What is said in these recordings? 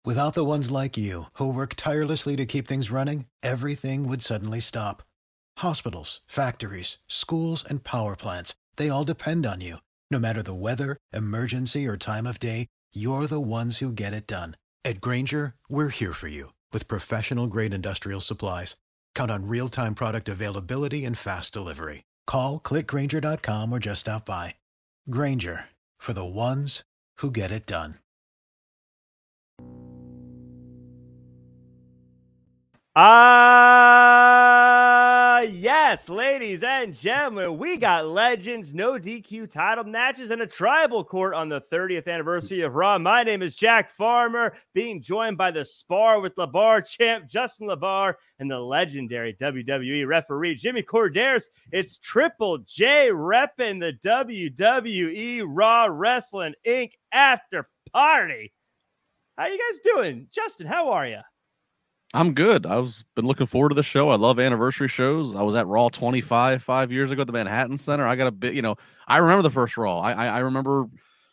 Without the ones like you, who work tirelessly to keep things running, everything would suddenly stop. Hospitals, factories, schools, and power plants, they all depend on you. No matter the weather, emergency, or time of day, you're the ones who get it done. At Grainger, we're here for you with professional-grade industrial supplies. Count on real-time product availability and fast delivery. Call, clickgrainger.com, or just stop by. Grainger, for the ones who get it done. Yes, ladies and gentlemen, we got Legends, no DQ title matches, and a tribal court on the 30th anniversary of Raw. My name is Jack Farmer, being joined by the Spar with LeBar champ Justin LeBar and the legendary WWE referee Jimmy Corderas. It's Triple J repping the WWE Raw Wrestling Inc. after party. How you guys doing? Justin, how are you? I'm good. Been looking forward to the show. I love anniversary shows. I was at Raw 25 5 years ago at the Manhattan Center. I got a bit, I remember the first Raw. I remember,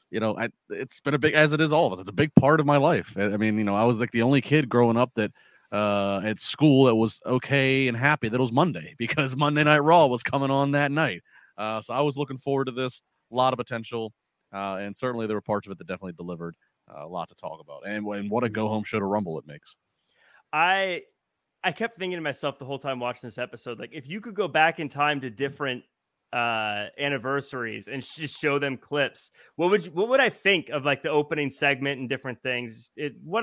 it's been a big, as it is all of us. It's a big part of my life. I mean, I was like the only kid growing up that at school that was okay and happy that it was Monday because Monday Night Raw was coming on that night. So I was looking forward to this. A lot of potential. And certainly there were parts of it that definitely delivered a lot to talk about. And what a go-home show to Rumble it makes. I kept thinking to myself the whole time watching this episode, like if you could go back in time to different anniversaries and just show them clips, what would I think of like the opening segment and different things?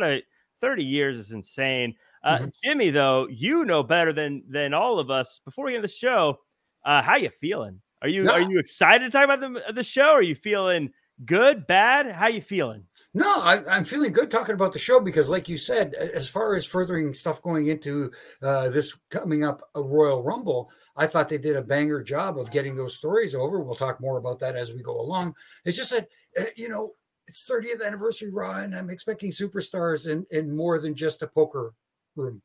30 years is insane. Jimmy, though, you know better than all of us. Before we get into the show, how you feeling? Are you excited to talk about the show? Are you feeling good, bad? How you feeling? No, I'm feeling good talking about the show because, like you said, as far as furthering stuff going into this coming up a Royal Rumble, I thought they did a banger job of getting those stories over. We'll talk more about that as we go along. It's just that, it's 30th anniversary Raw, and I'm expecting superstars in more than just a poker room.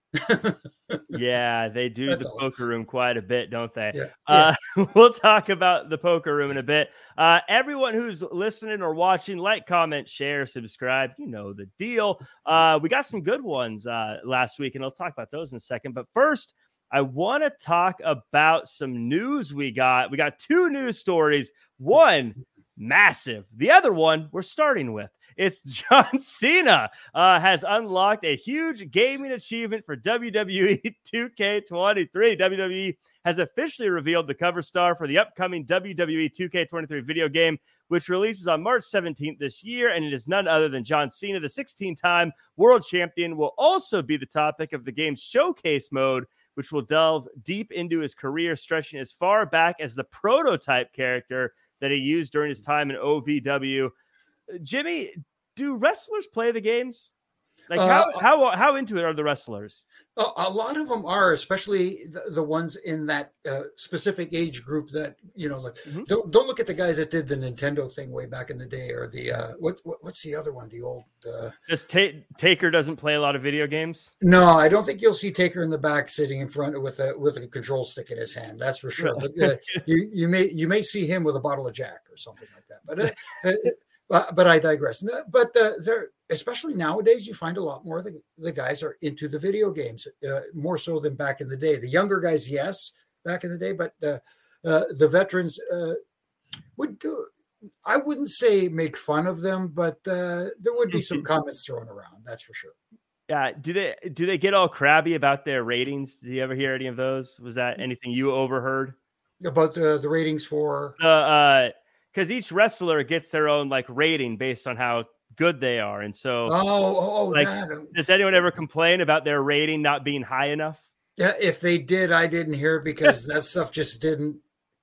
Yeah, they do. That's the poker room quite a bit, don't they? Yeah. We'll talk about the poker room in a bit. Everyone who's listening or watching, like, comment, share, subscribe. You know the deal. We got some good ones last week, and I'll talk about those in a second. But first, I want to talk about some news we got. We got two news stories. One, massive. The other one we're starting with. It's John Cena has unlocked a huge gaming achievement for WWE 2K23. WWE has officially revealed the cover star for the upcoming WWE 2K23 video game, which releases on March 17th this year, and it is none other than John Cena, the 16-time world champion, will also be the topic of the game's showcase mode, which will delve deep into his career, stretching as far back as the prototype character that he used during his time in OVW. Jimmy, do wrestlers play the games? Like how into it are the wrestlers? A lot of them are, especially the ones in that specific age group that, don't look at the guys that did the Nintendo thing way back in the day, or the what's the other one? The old just Taker doesn't play a lot of video games. No, I don't think you'll see Taker in the back sitting in front with a control stick in his hand. That's for sure. But you may see him with a bottle of Jack or something like that. But I digress. But they're, especially nowadays, you find a lot more of the guys are into the video games, more so than back in the day. The younger guys, yes, back in the day, but the veterans would do. I wouldn't say make fun of them, but there would be some comments thrown around. That's for sure. Yeah. Do they get all crabby about their ratings? Did you ever hear any of those? Was that anything you overheard about the ratings for? Because each wrestler gets their own like rating based on how good they are, and so does anyone ever complain about their rating not being high enough? Yeah, if they did, I didn't hear it because that stuff just didn't.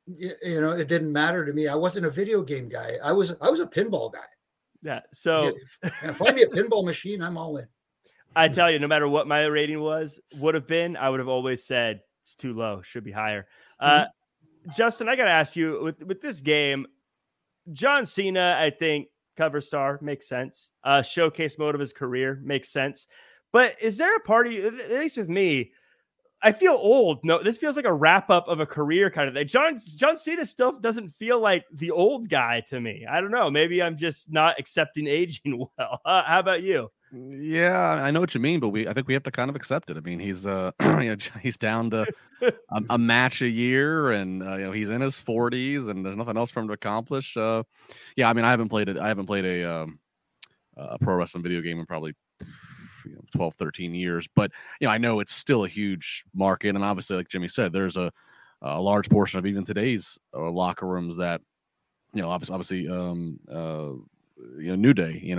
It didn't matter to me. I wasn't a video game guy. I was a pinball guy. Yeah. So find me a pinball machine, I'm all in. I tell you, no matter what my rating would have been, I would have always said it's too low. Should be higher. Justin, I got to ask you with this game. John Cena, I think, cover star makes sense. Showcase mode of his career makes sense. But is there a party, at least with me, I feel old. No, this feels like a wrap up of a career kind of thing. John Cena still doesn't feel like the old guy to me. I don't know. Maybe I'm just not accepting aging well. How about you? Yeah, I know what you mean, but I think we have to kind of accept it. I mean, he's he's down to a match a year, and he's in his 40s, and there's nothing else for him to accomplish. Yeah, I mean, I haven't played a pro wrestling video game in probably 12, 13 years, but I know it's still a huge market, and obviously, like Jimmy said, there's a large portion of even today's locker rooms that obviously New Day,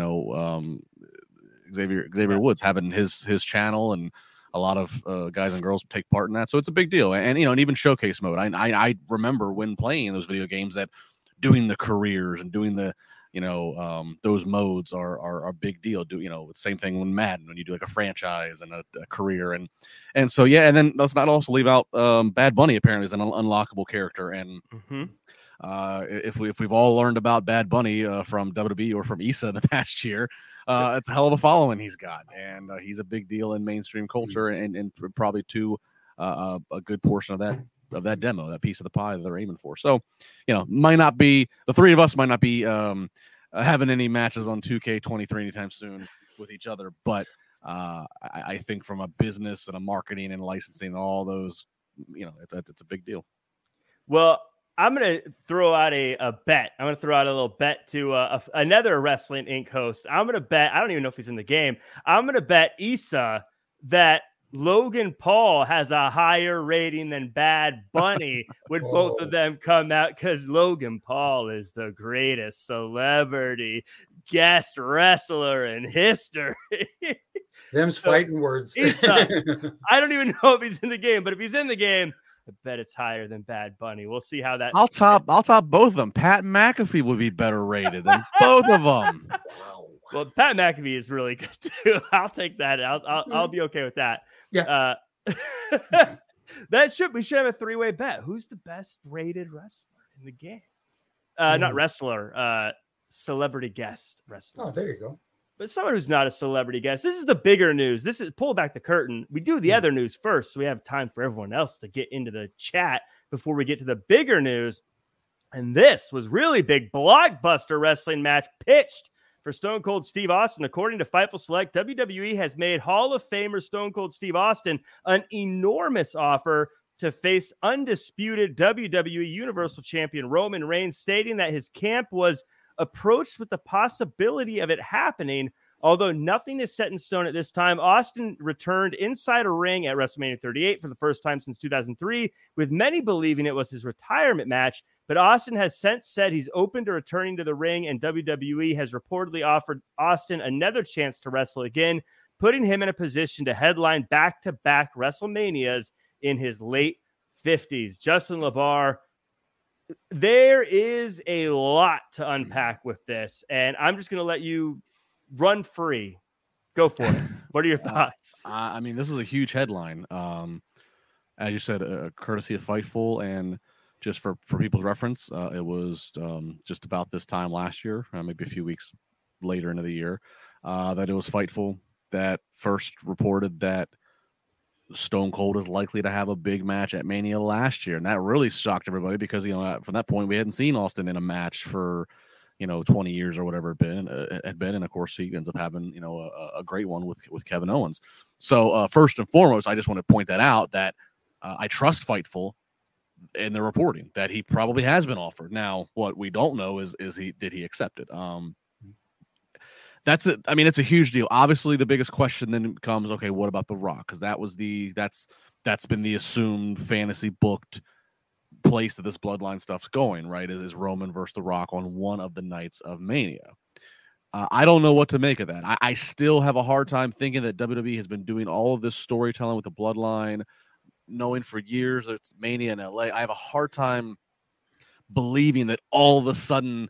Xavier Woods having his channel, and a lot of guys and girls take part in that, so it's a big deal. And and even showcase mode. I remember when playing those video games that doing the careers and doing the those modes are a big deal. Same thing when Madden, when you do like a franchise and a career, and so yeah. And then let's not also leave out Bad Bunny apparently is an unlockable character, and if we've all learned about Bad Bunny from WWE or from Issa the past year, it's a hell of a following he's got, and he's a big deal in mainstream culture, and probably to a good portion of that demo, that piece of the pie that they're aiming for. So, might not be the three of us might not be having any matches on 2K23 anytime soon with each other, but I think from a business and a marketing and licensing, all those, it's a big deal. Well, I'm going to throw out a bet. I'm going to throw out a little bet to another Wrestling Inc. host. I'm going to bet, I don't even know if he's in the game. I'm going to bet Issa that Logan Paul has a higher rating than Bad Bunny when both of them come out, because Logan Paul is the greatest celebrity guest wrestler in history. Them's fighting words. I don't even know if he's in the game, but if he's in the game, I bet it's higher than Bad Bunny. We'll see how that. I'll top both of them. Pat McAfee would be better rated than both of them. Well, Pat McAfee is really good too. I'll take that. I'll be okay with that. Yeah. We should have a three-way bet. Who's the best rated wrestler in the game? Not wrestler. Celebrity guest wrestler. Oh, there you go. But someone who's not a celebrity guest. This is the bigger news. This is pull back the curtain. We do the other news first, so we have time for everyone else to get into the chat before we get to the bigger news. And this was really big. Blockbuster wrestling match pitched for Stone Cold Steve Austin. According to Fightful Select, WWE has made Hall of Famer Stone Cold Steve Austin an enormous offer to face undisputed WWE Universal Champion Roman Reigns, stating that his camp was approached with the possibility of it happening. Although nothing is set in stone at this time, Austin returned inside a ring at WrestleMania 38 for the first time since 2003, with many believing it was his retirement match. But Austin has since said he's open to returning to the ring, and WWE has reportedly offered Austin another chance to wrestle again, putting him in a position to headline back-to-back WrestleManias in his late 50s. Justin LaBar, there is a lot to unpack with this, and I'm just going to let you run free. Go for it. What are your thoughts? I mean, this is a huge headline. As you said, courtesy of Fightful, and just for people's reference, it was just about this time last year, maybe a few weeks later into the year, that it was Fightful that first reported that Stone Cold is likely to have a big match at Mania last year. And that really shocked everybody because, from that point, we hadn't seen Austin in a match for, 20 years or whatever it had been. And of course, he ends up having, a great one with Kevin Owens. So first and foremost, I just want to point that out that I trust Fightful in the reporting that he probably has been offered. Now, what we don't know is did he accept it? That's it. I mean, it's a huge deal. Obviously, the biggest question then comes, okay, what about The Rock? Because that's been the assumed fantasy booked place that this bloodline stuff's going, right? Is Roman versus The Rock on one of the nights of Mania. I don't know what to make of that. I still have a hard time thinking that WWE has been doing all of this storytelling with the bloodline, knowing for years that it's Mania in LA. I have a hard time believing that all of a sudden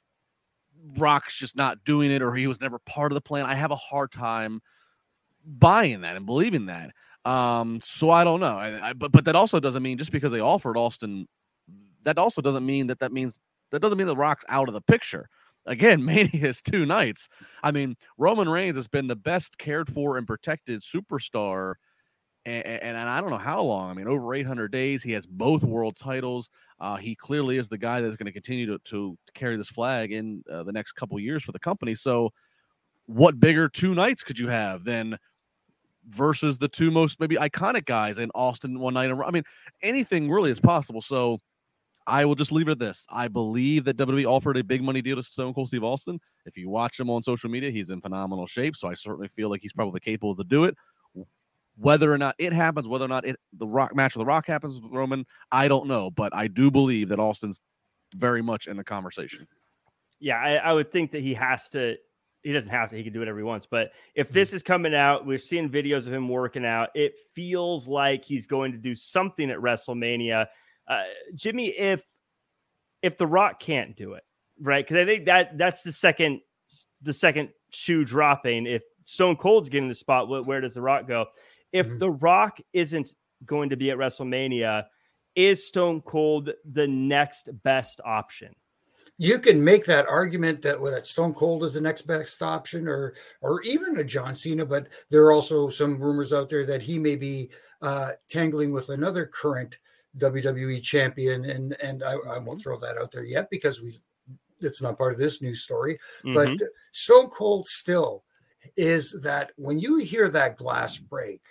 Rock's just not doing it, or he was never part of the plan. I have a hard time buying that and believing that. So I don't know. But that also doesn't mean just because they offered Austin, that also doesn't mean that doesn't mean the Rock's out of the picture. Again, Mania is 2 nights. I mean, Roman Reigns has been the best cared for and protected superstar, and I don't know how long. I mean, over 800 days. He has both world titles. He clearly is the guy that's going to continue to carry this flag in the next couple years for the company. So what bigger two nights could you have than versus the two most maybe iconic guys in Austin one night? I mean, anything really is possible. So I will just leave it at this. I believe that WWE offered a big money deal to Stone Cold Steve Austin. If you watch him on social media, he's in phenomenal shape. So I certainly feel like he's probably capable to do it. Whether or not it happens, whether or not the Rock match with The Rock happens with Roman, I don't know. But I do believe that Austin's very much in the conversation. Yeah, I would think that he has to. He doesn't have to. He can do whatever he wants. But if this is coming out, we're seeing videos of him working out. It feels like he's going to do something at WrestleMania. Jimmy, if The Rock can't do it, right? Because I think that's the second shoe dropping. If Stone Cold's getting the spot, where does The Rock go? If The Rock isn't going to be at WrestleMania, is Stone Cold the next best option? You can make that argument that Stone Cold is the next best option, or even a John Cena, but there are also some rumors out there that he may be tangling with another current WWE champion, and I won't throw that out there yet because it's not part of this news story. But Stone Cold still is that when you hear that glass break,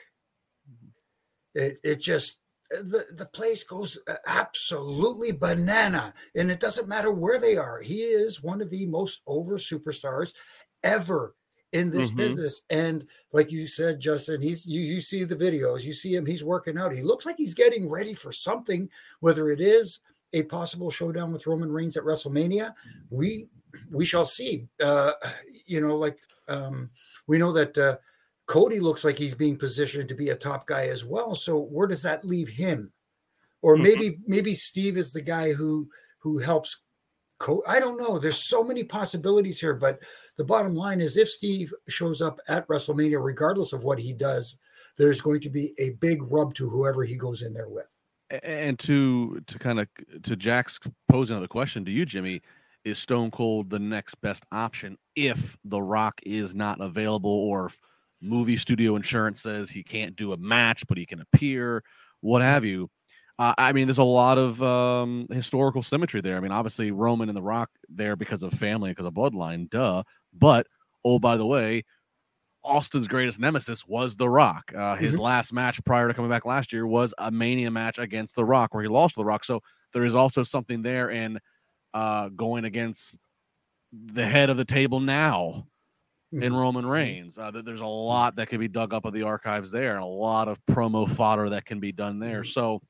it just the place goes absolutely banana, and it doesn't matter where they are. He is one of the most over superstars ever in this business. And like you said, Justin, you see the videos, you see him, he's working out. He looks like he's getting ready for something, whether it is a possible showdown with Roman Reigns at WrestleMania. We shall see. We know that Cody looks like he's being positioned to be a top guy as well. So where does that leave him? Or maybe Steve is the guy who helps Cody. I don't know. There's so many possibilities here, but the bottom line is if Steve shows up at WrestleMania, regardless of what he does, there's going to be a big rub to whoever he goes in there with. And to Jack's posing another question to you, Jimmy, is Stone Cold the next best option if The Rock is not available, or if movie studio insurance says he can't do a match, but he can appear, what have you? I mean, there's a lot of historical symmetry there. I mean, obviously Roman and The Rock there because of family, because of bloodline, duh. But, oh, by the way, Austin's greatest nemesis was The Rock. His last match prior to coming back last year was a Mania match against The Rock, where he lost to The Rock. So there is also something there in going against the head of the table now in Roman Reigns. There's a lot that can be dug up of the archives there, and a lot of promo fodder that can be done there. So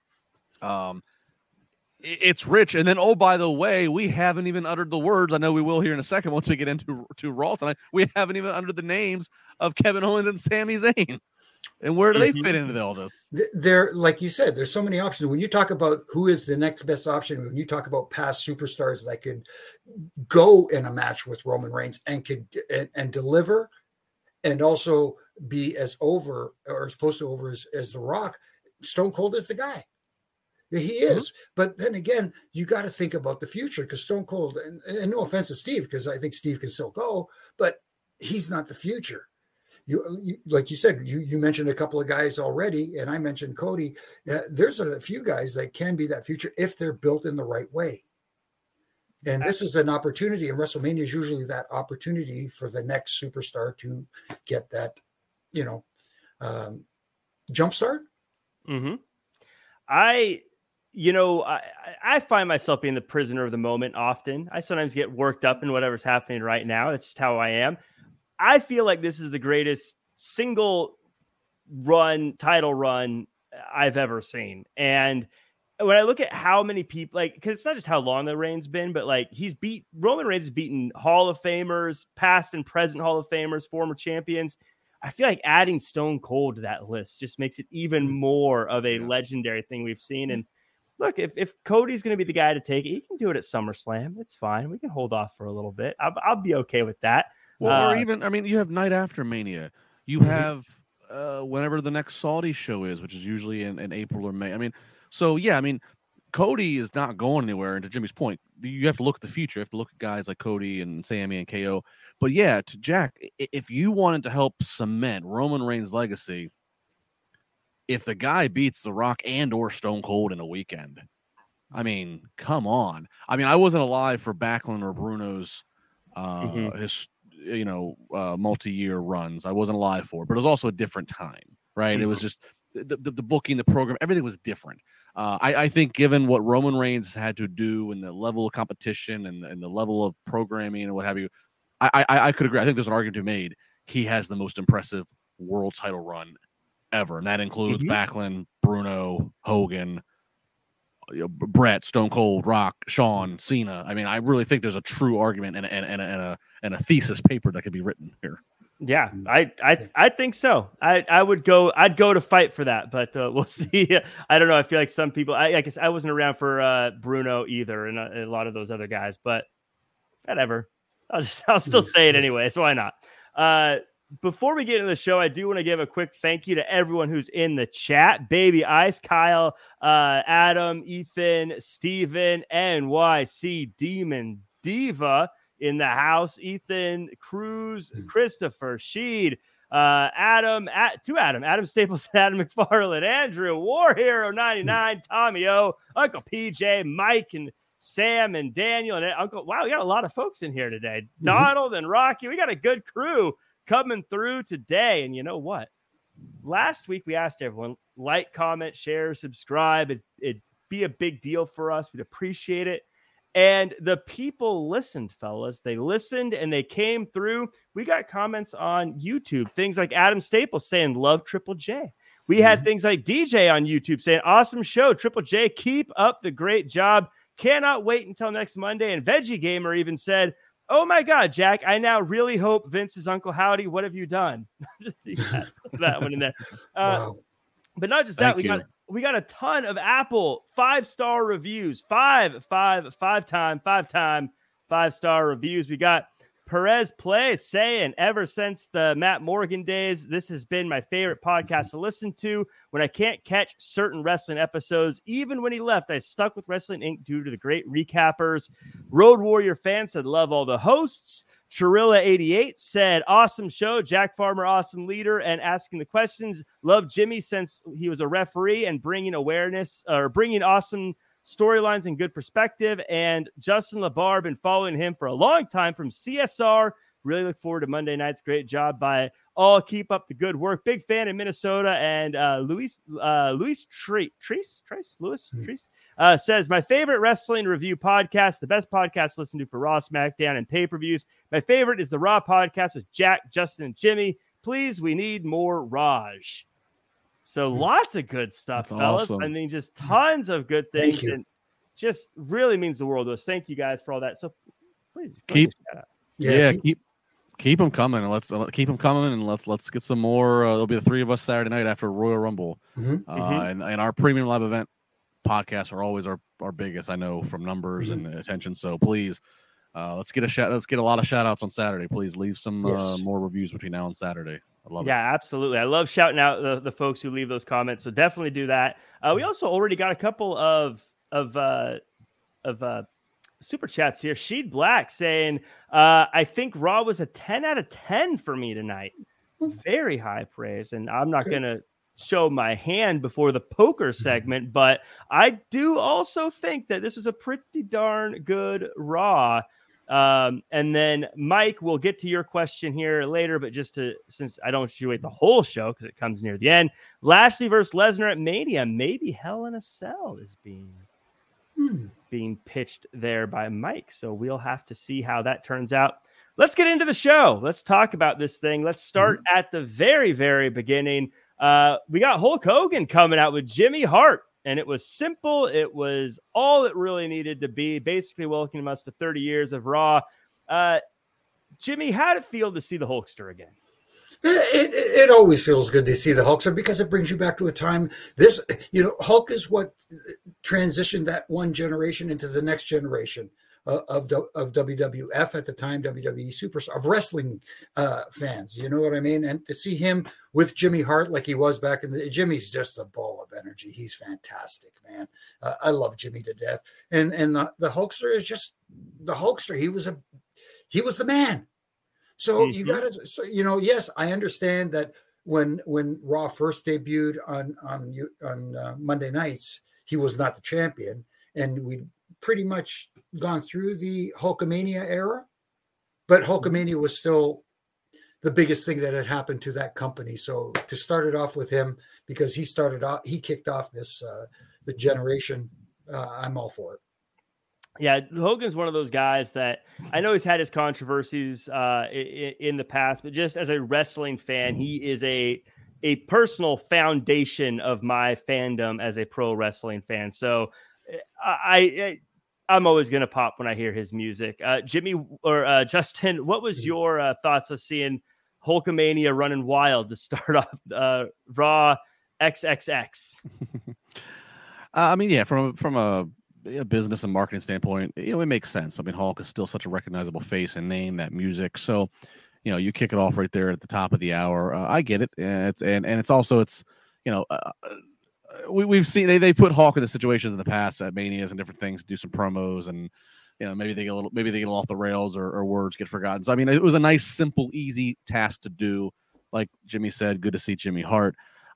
it's rich. And then, oh, by the way, we haven't even uttered the words. I know we will here in a second once we get into Raw tonight. We haven't even uttered the names of Kevin Owens and Sami Zayn. And where do they fit into all this? There, like you said, there's so many options. When you talk about who is the next best option, when you talk about past superstars that could go in a match with Roman Reigns and could and deliver, and also be as over or as close to over as The Rock, Stone Cold is the guy. He is. But then again, you got to think about the future, because Stone Cold, and no offense to Steve, because I think Steve can still go, but he's not the future. You like you said, you mentioned a couple of guys already, and I mentioned Cody. There's a few guys that can be that future if they're built in the right way. And this is an opportunity, and WrestleMania is usually that opportunity for the next superstar to get that, jump start. I find myself being the prisoner of the moment often. I sometimes get worked up in whatever's happening right now. It's just how I am. I feel like this is the greatest single title run I've ever seen. And when I look at how many people, because it's not just how long the reign's been, but Roman Reigns has beaten Hall of Famers, past and present Hall of Famers, former champions. I feel like adding Stone Cold to that list just makes it even more of a legendary thing we've seen. And look, if Cody's going to be the guy to take it, he can do it at SummerSlam. It's fine. We can hold off for a little bit. I'll be okay with that. Well, or even, you have night after Mania. You have whenever the next Saudi show is, which is usually in April or May. Cody is not going anywhere. And to Jimmy's point, you have to look at the future. You have to look at guys like Cody and Sami and KO. But yeah, to Jack, if you wanted to help cement Roman Reigns' legacy, if the guy beats The Rock and or Stone Cold in a weekend, come on. I wasn't alive for Backlund or Bruno's multi-year runs. I wasn't alive for, but it was also a different time, right? Mm-hmm. It was just the booking, the program, everything was different. I think given what Roman Reigns had to do and the level of competition and the level of programming and what have you, I could agree. I think there's an argument to be made. He has the most impressive world title run ever, and that includes Backlund, Bruno, Hogan, Brett, Stone Cold, Rock, Shawn, Cena. I mean, I really think there's a true argument and a thesis paper that could be written here. Yeah, I think so. I'd go to fight for that, but we'll see. I don't know. I feel like some people. I guess I wasn't around for Bruno either, and a lot of those other guys. But whatever. I'll still say it anyway. So why not? Before we get into the show, I do want to give a quick thank you to everyone who's in the chat. Baby Ice, Kyle, Adam, Ethan, Steven, NYC Demon Diva in the house. Ethan, Cruz, Christopher, Sheed, Adam Staples, Adam McFarland, Andrew, War Hero 99, Tommy O, Uncle PJ, Mike, and Sam and Daniel and Uncle. Wow, we got a lot of folks in here today. Donald and Rocky. We got a good crew coming through today. And you know what? Last week we asked everyone, like, comment, share, subscribe. It'd be a big deal for us. We'd appreciate it. And the people listened, fellas. They listened and they came through. We got comments on YouTube. Things like Adam Staples saying, love Triple J. We had things like DJ on YouTube saying, awesome show. Triple J, keep up the great job. Cannot wait until next Monday. And Veggie Gamer even said, oh my God, Jack, I now really hope Vince is Uncle Howdy. What have you done? That one in there. Wow. But not just that, we got a ton of Apple 5-star reviews, five-star reviews. We got Perez Play saying, ever since the Matt Morgan days, this has been my favorite podcast to listen to. When I can't catch certain wrestling episodes, even when he left, I stuck with Wrestling Inc. due to the great recappers. Road Warrior fan said, love all the hosts. Chirilla88 said, awesome show. Jack Farmer, awesome leader and asking the questions. Love Jimmy since he was a referee and bringing awareness or bringing awesome storylines and good perspective. And Justin LaBar, been following him for a long time from CSR. Really look forward to Monday nights. Great job by all. Keep up the good work. Big fan in Minnesota. And Luis Treese says, my favorite wrestling review podcast, the best podcast to listen to for Raw, SmackDown, and pay-per-views. My favorite is the Raw podcast with Jack, Justin, and Jimmy. Please, we need more Raj. So lots of good stuff, That's fellas. Awesome. I mean, just tons of good things, and just really means the world to us. Thank you guys for all that. So please keep them coming, and let's keep them coming, and let's get some more. There'll be the three of us Saturday night after Royal Rumble, and our premium live event podcasts are always our biggest. I know from numbers and attention. So please, let's get a lot of shout outs on Saturday. Please leave some more reviews between now and Saturday. I love it. Yeah, absolutely. I love shouting out the folks who leave those comments. So definitely do that. We also already got a couple of super chats here. Sheed Black saying, I think Raw was a 10 out of 10 for me tonight. Very high praise. And I'm not going to show my hand before the poker segment, but I do also think that this was a pretty darn good Raw. And then Mike, we'll get to your question here later, but since I don't want you to wait the whole show because it comes near the end, Lashley versus Lesnar at Mania, maybe Hell in a Cell is being pitched there by Mike. So we'll have to see how that turns out. Let's get into the show. Let's talk about this thing. Let's start at the very, very beginning. We got Hulk Hogan coming out with Jimmy Hart. And it was simple. It was all it really needed to be. Basically welcoming us to 30 years of Raw. Jimmy, how did it feel to see the Hulkster again? It always feels good to see the Hulkster because it brings you back to a time. Hulk is what transitioned that one generation into the next generation of WWF at the time, WWE Superstar, of wrestling fans. You know what I mean? And to see him with Jimmy Hart like he was back in Jimmy's just a ball of energy. He's fantastic, man. I love Jimmy to death. And the Hulkster is just the Hulkster. He was the man. So you got to, yes, I understand that when Raw first debuted on Monday nights, he was not the champion, and we pretty much gone through the Hulkamania era. but Hulkamania was still the biggest thing that had happened to that company. So to start it off with him, because he kicked off this the generation. I'm all for it. Yeah, Hogan's one of those guys that I know he's had his controversies in the past, but just as a wrestling fan, he is a personal foundation of my fandom as a pro wrestling fan. So I'm always going to pop when I hear his music. Jimmy or Justin, what was your thoughts of seeing Hulkamania running wild to start off Raw XXX? I mean, yeah, from a business and marketing standpoint, it makes sense. I mean, Hulk is still such a recognizable face and name, that music. So, you kick it off right there at the top of the hour. I get it. We've seen they put Hulk in the situations in the past at Manias and different things, do some promos, and maybe they get a little off the rails or words get forgotten. So I mean, it was a nice, simple, easy task to do. Like Jimmy said, good to see Jimmy Hart.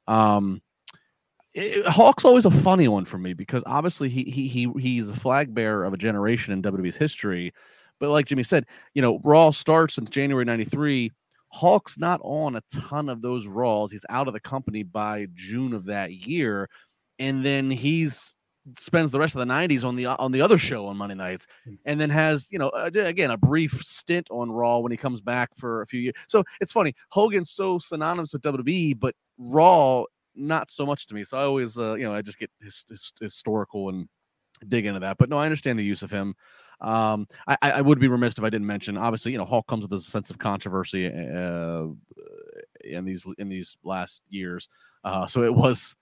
Hulk's always a funny one for me because obviously he's a flag bearer of a generation in WWE's history. But like Jimmy said, Raw starts in January '93. Hulk's not on a ton of those Raws. He's out of the company by June of that year, and then spends the rest of the '90s on the other show on Monday nights, and then has again a brief stint on Raw when he comes back for a few years. So it's funny. Hogan's so synonymous with WWE, but Raw not so much to me. So I always I just get historical and dig into that. But no, I understand the use of him. I would be remiss if I didn't mention, obviously, Hulk comes with a sense of controversy in these last years. So it was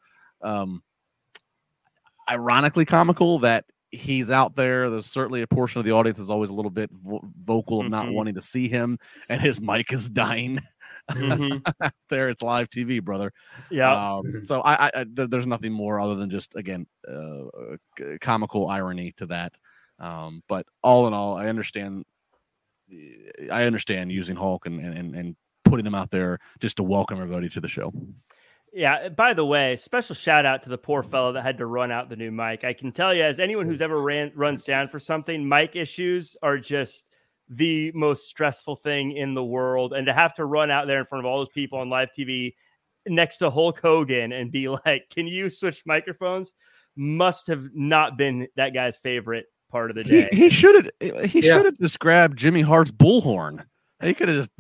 ironically comical that he's out there. There's certainly a portion of the audience is always a little bit vocal of not wanting to see him, and his mic is dying. There, it's live TV, brother. Yeah. So there's nothing more other than just, again, comical irony to that. But all in all, I understand using Hulk and putting him out there just to welcome everybody to the show. Yeah. By the way, special shout out to the poor fellow that had to run out the new mic. I can tell you, as anyone who's ever run sound for something, mic issues are just the most stressful thing in the world. And to have to run out there in front of all those people on live TV next to Hulk Hogan and be like, "Can you switch microphones?" must have not been that guy's favorite part of the day. He should have just grabbed Jimmy Hart's bullhorn. He could have just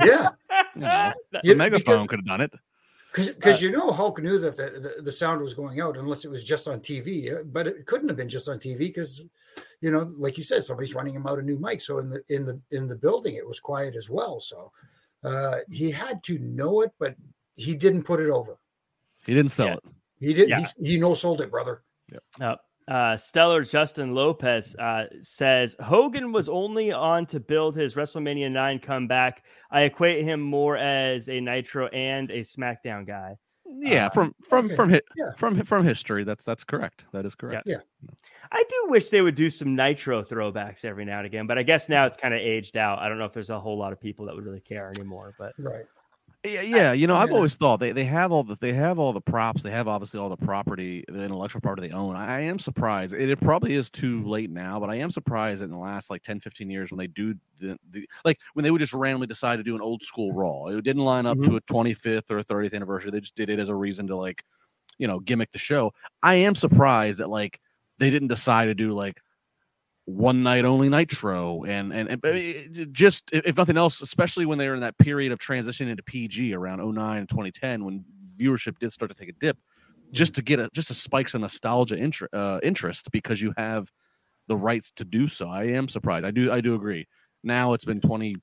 the megaphone could have done it. Because Hulk knew that the sound was going out unless it was just on TV, but it couldn't have been just on TV because, like you said, somebody's running him out a new mic. So in the building, it was quiet as well. So he had to know it, but he didn't put it over. He didn't sell it. He did. Yeah. He no-sold it, brother. Yep. Stellar Justin Lopez says Hogan was only on to build his WrestleMania 9 comeback. I equate him more as a Nitro and a SmackDown guy. Yeah, from history, that's correct. That is correct. Yeah. I do wish they would do some Nitro throwbacks every now and again, but I guess now it's kind of aged out. I don't know if there's a whole lot of people that would really care anymore, but right. Yeah, I've always thought they have all the props, they have obviously all the property, the intellectual property they own. I am surprised. It probably is too late now, but I am surprised that in the last 10-15 years when they do when they would just randomly decide to do an old school Raw. It didn't line up to a 25th or a 30th anniversary. They just did it as a reason to gimmick the show. I am surprised that they didn't decide to do one night only Nitro and just, if nothing else, especially when they were in that period of transition into PG around 2009 and 2010 when viewership did start to take a dip, just to get a spike some nostalgia interest because you have the rights to do so. I am surprised. I do agree. Now it's been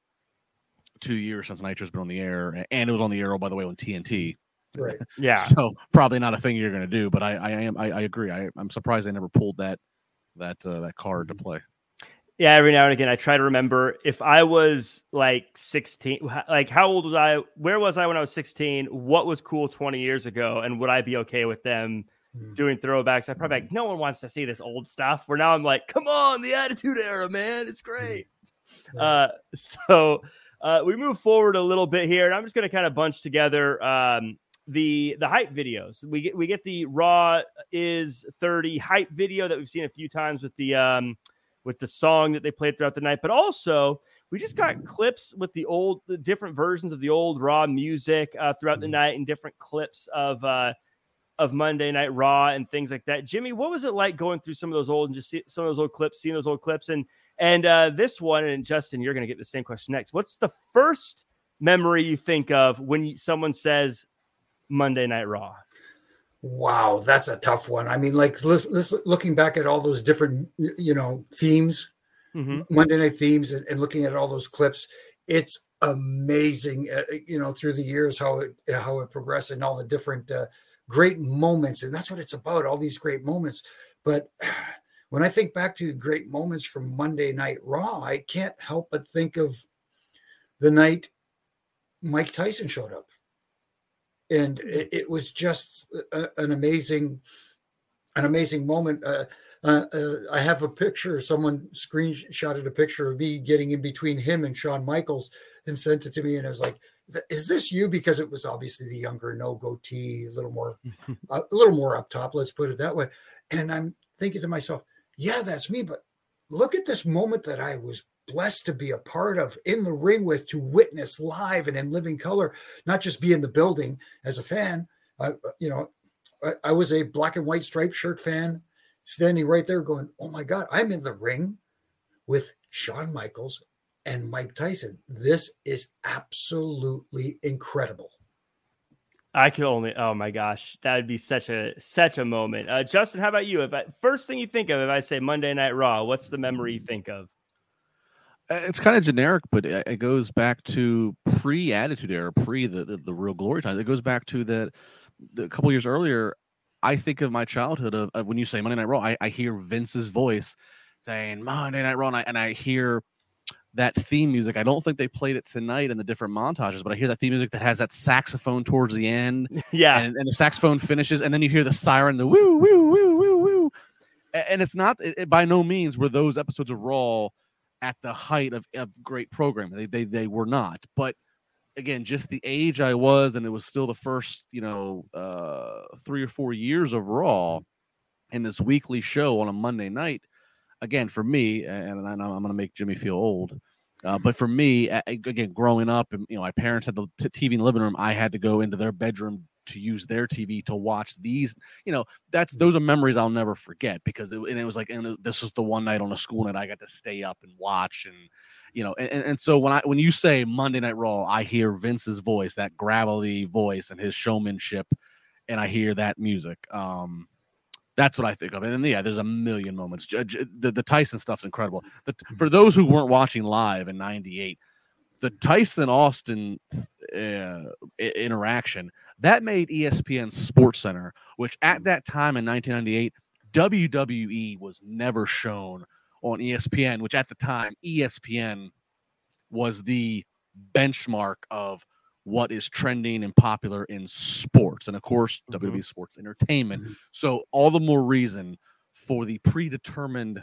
22 years since Nitro's been on the air, and it was on the air, by the way, on TNT. Right. Yeah. So probably not a thing you're going to do, but I agree. I'm surprised they never pulled that card to play. Yeah, every now and again I try to remember if I was 16, how old was I? Where was I when I was 16? What was cool 20 years ago? And would I be okay with them doing throwbacks? I'd probably no one wants to see this old stuff. Where now I'm like, come on, the Attitude Era, man, it's great. So we move forward a little bit here, and I'm just going to kind of bunch together the hype videos. We get the Raw is 30 hype video that we've seen a few times with the song that they played throughout the night, but also we just got clips with the different versions of the old Raw music throughout the night, and different clips of Monday Night Raw and things like that. Jimmy, what was it like going through some of those old clips, seeing those old clips, and this one? And Justin, you're going to get the same question next. What's the first memory you think of when someone says Monday Night Raw? Wow, that's a tough one. I mean, like looking back at all those different, themes, Monday night themes, and looking at all those clips, it's amazing, through the years how it progressed and all the different great moments. And that's what it's about, all these great moments. But when I think back to great moments from Monday Night Raw, I can't help but think of the night Mike Tyson showed up. And it was just an amazing moment. I have a picture. Someone screenshotted a picture of me getting in between him and Shawn Michaels and sent it to me. And I was like, "Is this you?" Because it was obviously the younger, no goatee, a little more up top. Let's put it that way. And I'm thinking to myself, "Yeah, that's me." But look at this moment that I was blessed to be a part of, in the ring with, to witness live and in living color, not just be in the building as a fan. I was a black and white striped shirt fan, standing right there going, "Oh my God, I'm in the ring with Shawn Michaels and Mike Tyson. This is absolutely incredible." Oh my gosh, that would be such a moment. Justin, how about you? First thing you think of if I say Monday Night Raw, what's the memory you think of? It's kind of generic, but it goes back to pre-Attitude Era, pre the real glory times. It goes back to the couple years earlier. I think of my childhood of when you say Monday Night Raw, I hear Vince's voice saying Monday Night Raw, and I hear that theme music. I don't think they played it tonight in the different montages, but I hear that theme music that has that saxophone towards the end. Yeah. And the saxophone finishes, and then you hear the siren, the woo, woo, woo, woo, woo. And it's not, by no means were those episodes of Raw at the height of great programming. They were not. But again, just the age I was, and it was still the first, 3 or 4 years of Raw in this weekly show on a Monday night. Again, for me, and I'm going to make Jimmy feel old, but for me, again, growing up, and my parents had the TV in the living room. I had to go into their bedroom to use their TV to watch these. Those are memories I'll never forget, because it was like, and this was the one night on a school night I got to stay up and watch, and so when you say Monday Night Raw, I hear Vince's voice, that gravelly voice and his showmanship, and I hear that music. That's what I think of. And then, there's a million moments. The Tyson stuff's incredible. For those who weren't watching live in '98, the Tyson-Austin interaction, that made ESPN SportsCenter, which at that time in 1998, WWE was never shown on ESPN, which at the time, ESPN was the benchmark of what is trending and popular in sports. And of course, WWE Sports Entertainment. Mm-hmm. So all the more reason for the predetermined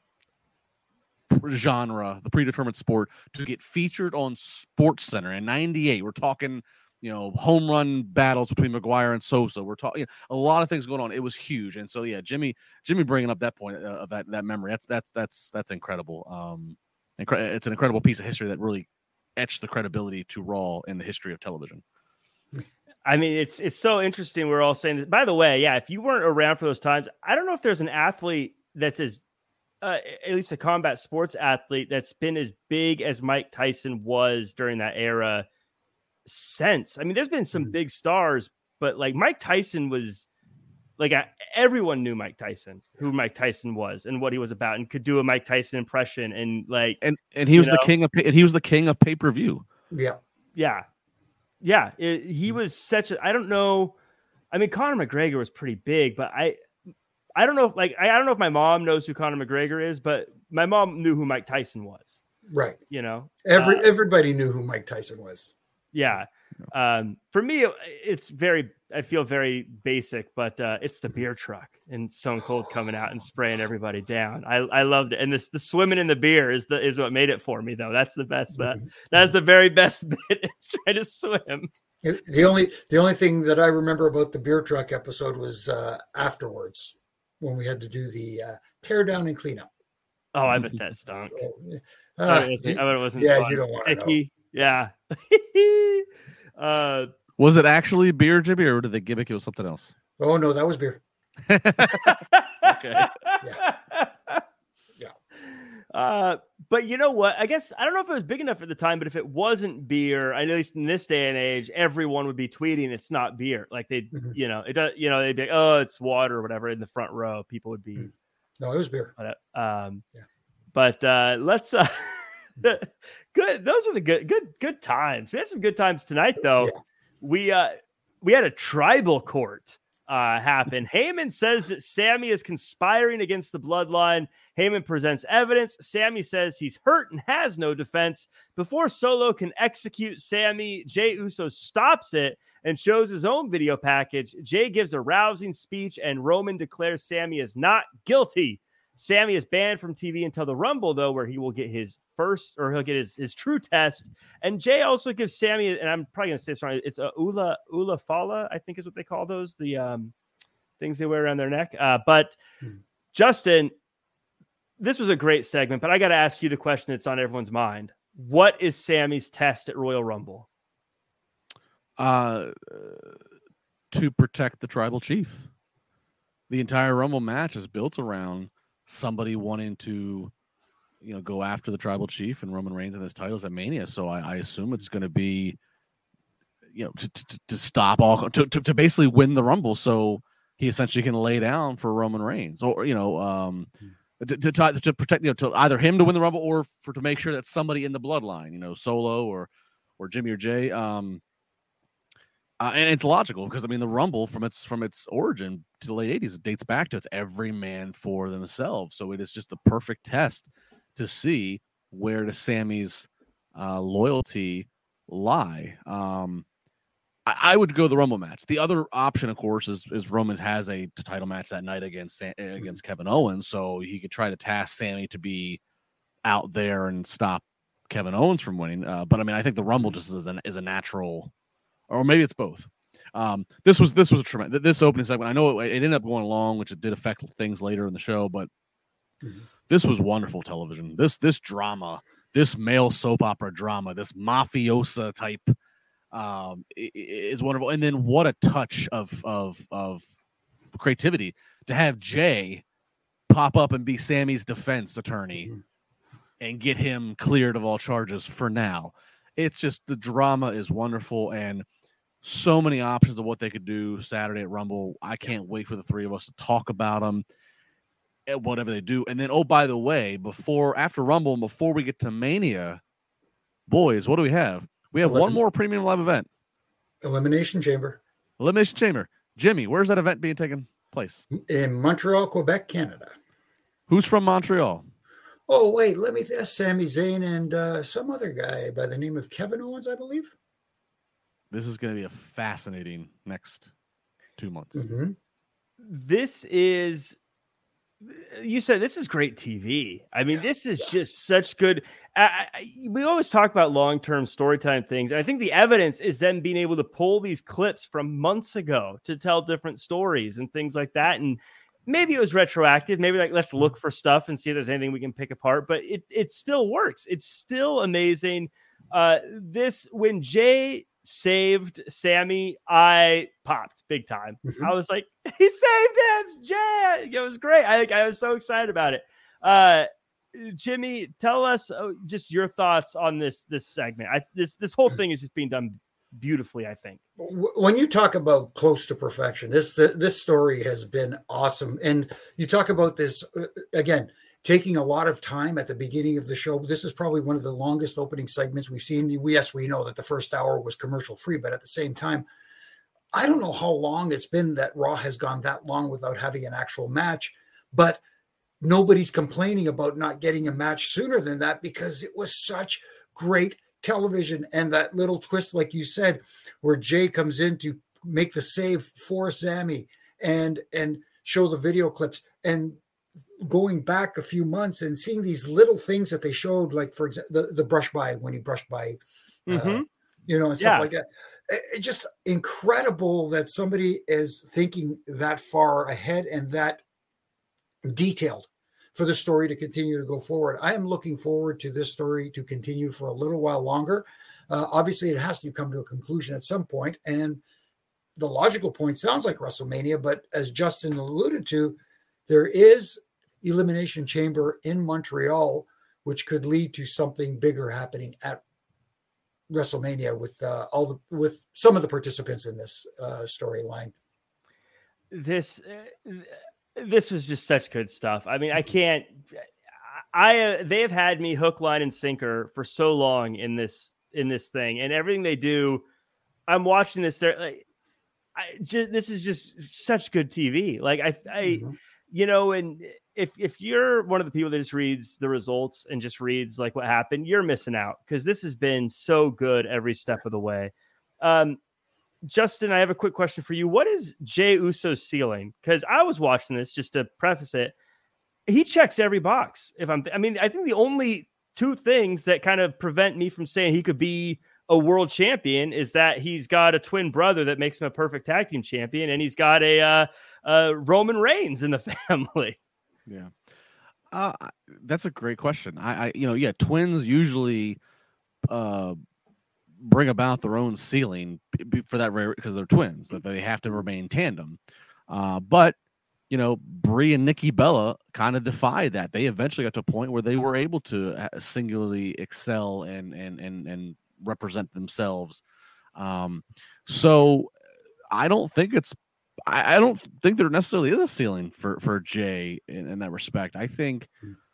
genre, the predetermined sport, to get featured on SportsCenter in '98. We're talking, home run battles between McGuire and Sosa. We're talking a lot of things going on. It was huge. And so, Jimmy bringing up that point of that memory, that's incredible. It's an incredible piece of history that really etched the credibility to Raw in the history of television. I mean, it's so interesting. We're all saying that. By the way, if you weren't around for those times, I don't know if there's an athlete that's at least a combat sports athlete that's been as big as Mike Tyson was during that era since. I mean, there's been some big stars, but like Mike Tyson was like, everyone knew Mike Tyson, who Mike Tyson was and what he was about, and could do a Mike Tyson impression. And like, and he was the king of pay-per-view. Yeah. He was such I don't know. I mean, Conor McGregor was pretty big, but I don't know. Like, I don't know if my mom knows who Conor McGregor is, but my mom knew who Mike Tyson was. Right. Everybody knew who Mike Tyson was. Yeah. For me, I feel very basic, but it's the beer truck and Stone Cold coming out and spraying everybody down. I loved it. And the swimming in the beer is what made it for me, though. That's the best. That's the very best bit, is trying to swim. The only thing that I remember about the beer truck episode was afterwards, when we had to do the tear down and clean up. Oh, I bet that stunk. I bet it wasn't yeah, fun. you don't want to know. Sticky. Yeah. Was it actually beer, Jimmy, or did they gimmick it with something else? Oh no, that was beer. Okay. But you know what? I guess I don't know if it was big enough at the time, but if it wasn't beer, at least in this day and age, everyone would be tweeting it's not beer. Like they, you know, it does. You know, they'd be, oh, it's water or whatever in the front row. People would be. No, it was beer. But let's. Good. Those are the good times. We had some good times tonight, though. Yeah. We had a tribal court happen. Heyman says that Sammy is conspiring against the bloodline. Heyman presents evidence. Sammy says he's hurt and has no defense. Before Solo can execute Sammy, Jey Uso stops it and shows his own video package. Jey gives a rousing speech and Roman declares Sammy is not guilty. Sammy is banned from TV until the Rumble, though, where he will get his his true test. And Jey also gives Sammy, and I'm probably going to say this wrong, it's a Ula Fala, I think is what they call those, the things they wear around their neck. But Justin, this was a great segment, but I got to ask you the question that's on everyone's mind. What is Sammy's test at Royal Rumble? To protect the tribal chief. The entire Rumble match is built around somebody wanting to, you know, go after the tribal chief and Roman Reigns and his titles at Mania. So I assume it's going to be, you know, to stop all to basically win the Rumble. So he essentially can lay down for Roman Reigns, or you know, to protect, you know, to either him to win the Rumble or to make sure that somebody in the bloodline, you know, Solo or Jimmy or Jey. And it's logical because I mean the Rumble from its origin to the late 80s dates back to it's every man for themselves. So it is just the perfect test to see where does Sammy's loyalty lie. I would go the Rumble match. The other option, of course, is Roman has a title match that night against Kevin Owens, so he could try to task Sammy to be out there and stop Kevin Owens from winning. But I mean, I think the Rumble just is a natural. Or maybe it's both. This was a tremendous. This opening segment, I know it ended up going long, which it did affect things later in the show, but this was wonderful television. This drama, this male soap opera drama, this mafiosa type, is wonderful. And then what a touch of creativity to have Jey pop up and be Sammy's defense attorney and get him cleared of all charges for now. It's just the drama is wonderful and so many options of what they could do Saturday at Rumble. I can't wait for the three of us to talk about them and whatever they do. And then, oh, by the way, after Rumble and before we get to Mania, boys, what do we have? We have one more premium live event. Elimination Chamber. Jimmy, where's that event being taken place? In Montreal, Quebec, Canada. Who's from Montreal? Oh, wait, let me ask Sami Zayn and some other guy by the name of Kevin Owens, I believe. This is going to be a fascinating next 2 months. This is, you said this is great TV. I mean, this is just such good. We always talk about long-term storytelling things. And I think the evidence is them being able to pull these clips from months ago to tell different stories and things like that. And maybe it was retroactive. Maybe like, let's look for stuff and see if there's anything we can pick apart, but it still works. It's still amazing. When Jey saved Sammy, I popped big time. I was like, he saved him, Jey. It was great. I was so excited about it. Jimmy, tell us just your thoughts on this segment. This whole thing is just being done beautifully, I think. When you talk about close to perfection, this story has been awesome. And you talk about this again, taking a lot of time at the beginning of the show. This is probably one of the longest opening segments we've seen. Yes, we know that the first hour was commercial free, but at the same time, I don't know how long it's been that Raw has gone that long without having an actual match, but nobody's complaining about not getting a match sooner than that because it was such great television. And that little twist, like you said, where Jey comes in to make the save for Sammy and show the video clips, and going back a few months and seeing these little things that they showed, like for example, the brush by when he brushed by, and stuff like that. It's just incredible that somebody is thinking that far ahead and that detailed. for the story to continue to go forward. I am looking forward to this story to continue for a little while longer. Obviously, it has to come to a conclusion at some point, and the logical point sounds like WrestleMania, but as Justin alluded to, there is Elimination Chamber in Montreal, which could lead to something bigger happening at WrestleMania with some of the participants in this storyline. This was just such good stuff. I mean, they've had me hook, line, and sinker for so long in this thing, and everything they do, I'm watching this. This is just such good TV. Like and if you're one of the people that just reads the results and just reads like what happened, you're missing out, because this has been so good every step of the way. Justin, I have a quick question for you. What is Jey Uso's ceiling? Because I was watching this, just to preface it, he checks every box. I think the only two things that kind of prevent me from saying he could be a world champion is that he's got a twin brother that makes him a perfect tag team champion, and he's got a Roman Reigns in the family. Yeah. That's a great question. Twins usually bring about their own ceiling for that rare, because they're twins, that they have to remain tandem. But Brie and Nikki Bella kind of defied that. They eventually got to a point where they were able to singularly excel and represent themselves. So I don't think there necessarily is a ceiling for Jey in that respect. I think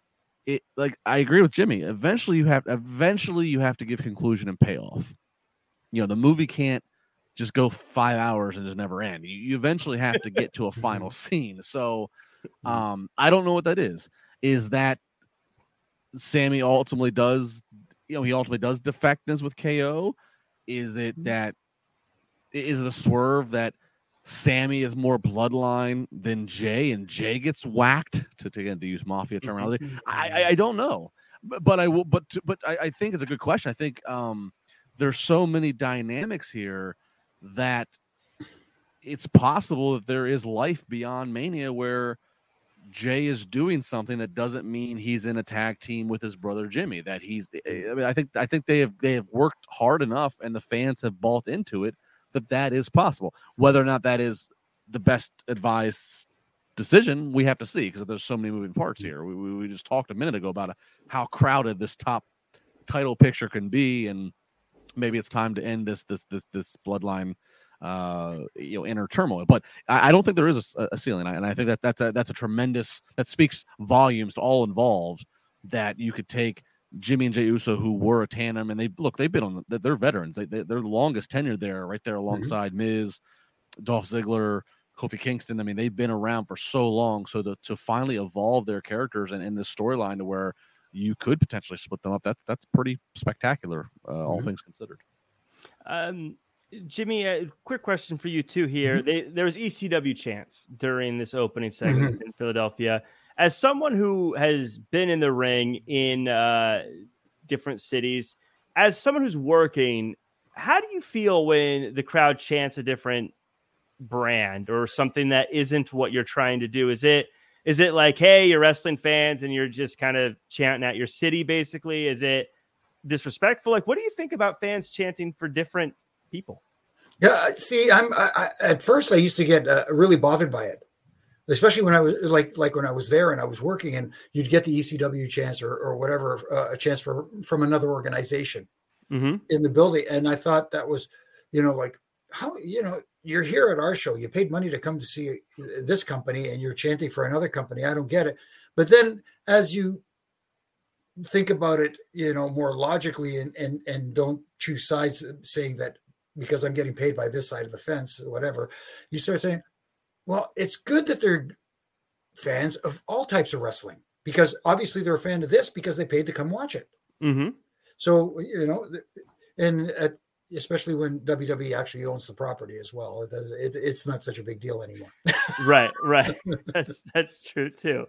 I agree with Jimmy. Eventually you have to give conclusion and payoff. The movie can't just go 5 hours and just never end. You eventually have to get to a final scene. So I don't know what that is. Is that Sammy ultimately does, defectness with KO? Is it that is the swerve that Sammy is more bloodline than Jey, and Jey gets whacked to use mafia terminology? I don't know, but I think it's a good question. I think there's so many dynamics here that it's possible that there is life beyond Mania where Jey is doing something that doesn't mean he's in a tag team with his brother Jimmy. That I think they have worked hard enough, and the fans have bought into it, that is possible. Whether or not that is the best advised decision, we have to see, because there's so many moving parts here. We just talked a minute ago about how crowded this top title picture can be, and maybe it's time to end this bloodline inner turmoil. But I don't think there is a ceiling, and I think that's a tremendous, that speaks volumes to all involved, that you could take Jimmy and Jey Uso, who were a tandem, and they've been they're veterans. They're the longest tenure there, right there alongside Miz, Dolph Ziggler, Kofi Kingston. I mean, they've been around for so long. So to finally evolve their characters and in this storyline to where you could potentially split them up, that's pretty spectacular, all things considered. Jimmy, a quick question for you too here. There was ECW chants during this opening segment in Philadelphia. As someone who has been in the ring in different cities, as someone who's working, how do you feel when the crowd chants a different brand or something that isn't what you're trying to do? Is it like, hey, you're wrestling fans and you're just kind of chanting at your city, basically? Is it disrespectful? Like, what do you think about fans chanting for different people? Yeah, see, at first I used to get really bothered by it, especially when I was like when I was there and I was working, and you'd get the ECW chance or whatever, a chance from another organization in the building. And I thought that was, like, how, you're here at our show, you paid money to come to see this company and you're chanting for another company. I don't get it. But then as you think about it, more logically and don't choose sides, saying that because I'm getting paid by this side of the fence or whatever, you start saying, well, it's good that they're fans of all types of wrestling, because obviously they're a fan of this because they paid to come watch it. So, and especially when WWE actually owns the property as well, it's not such a big deal anymore. Right. That's true too.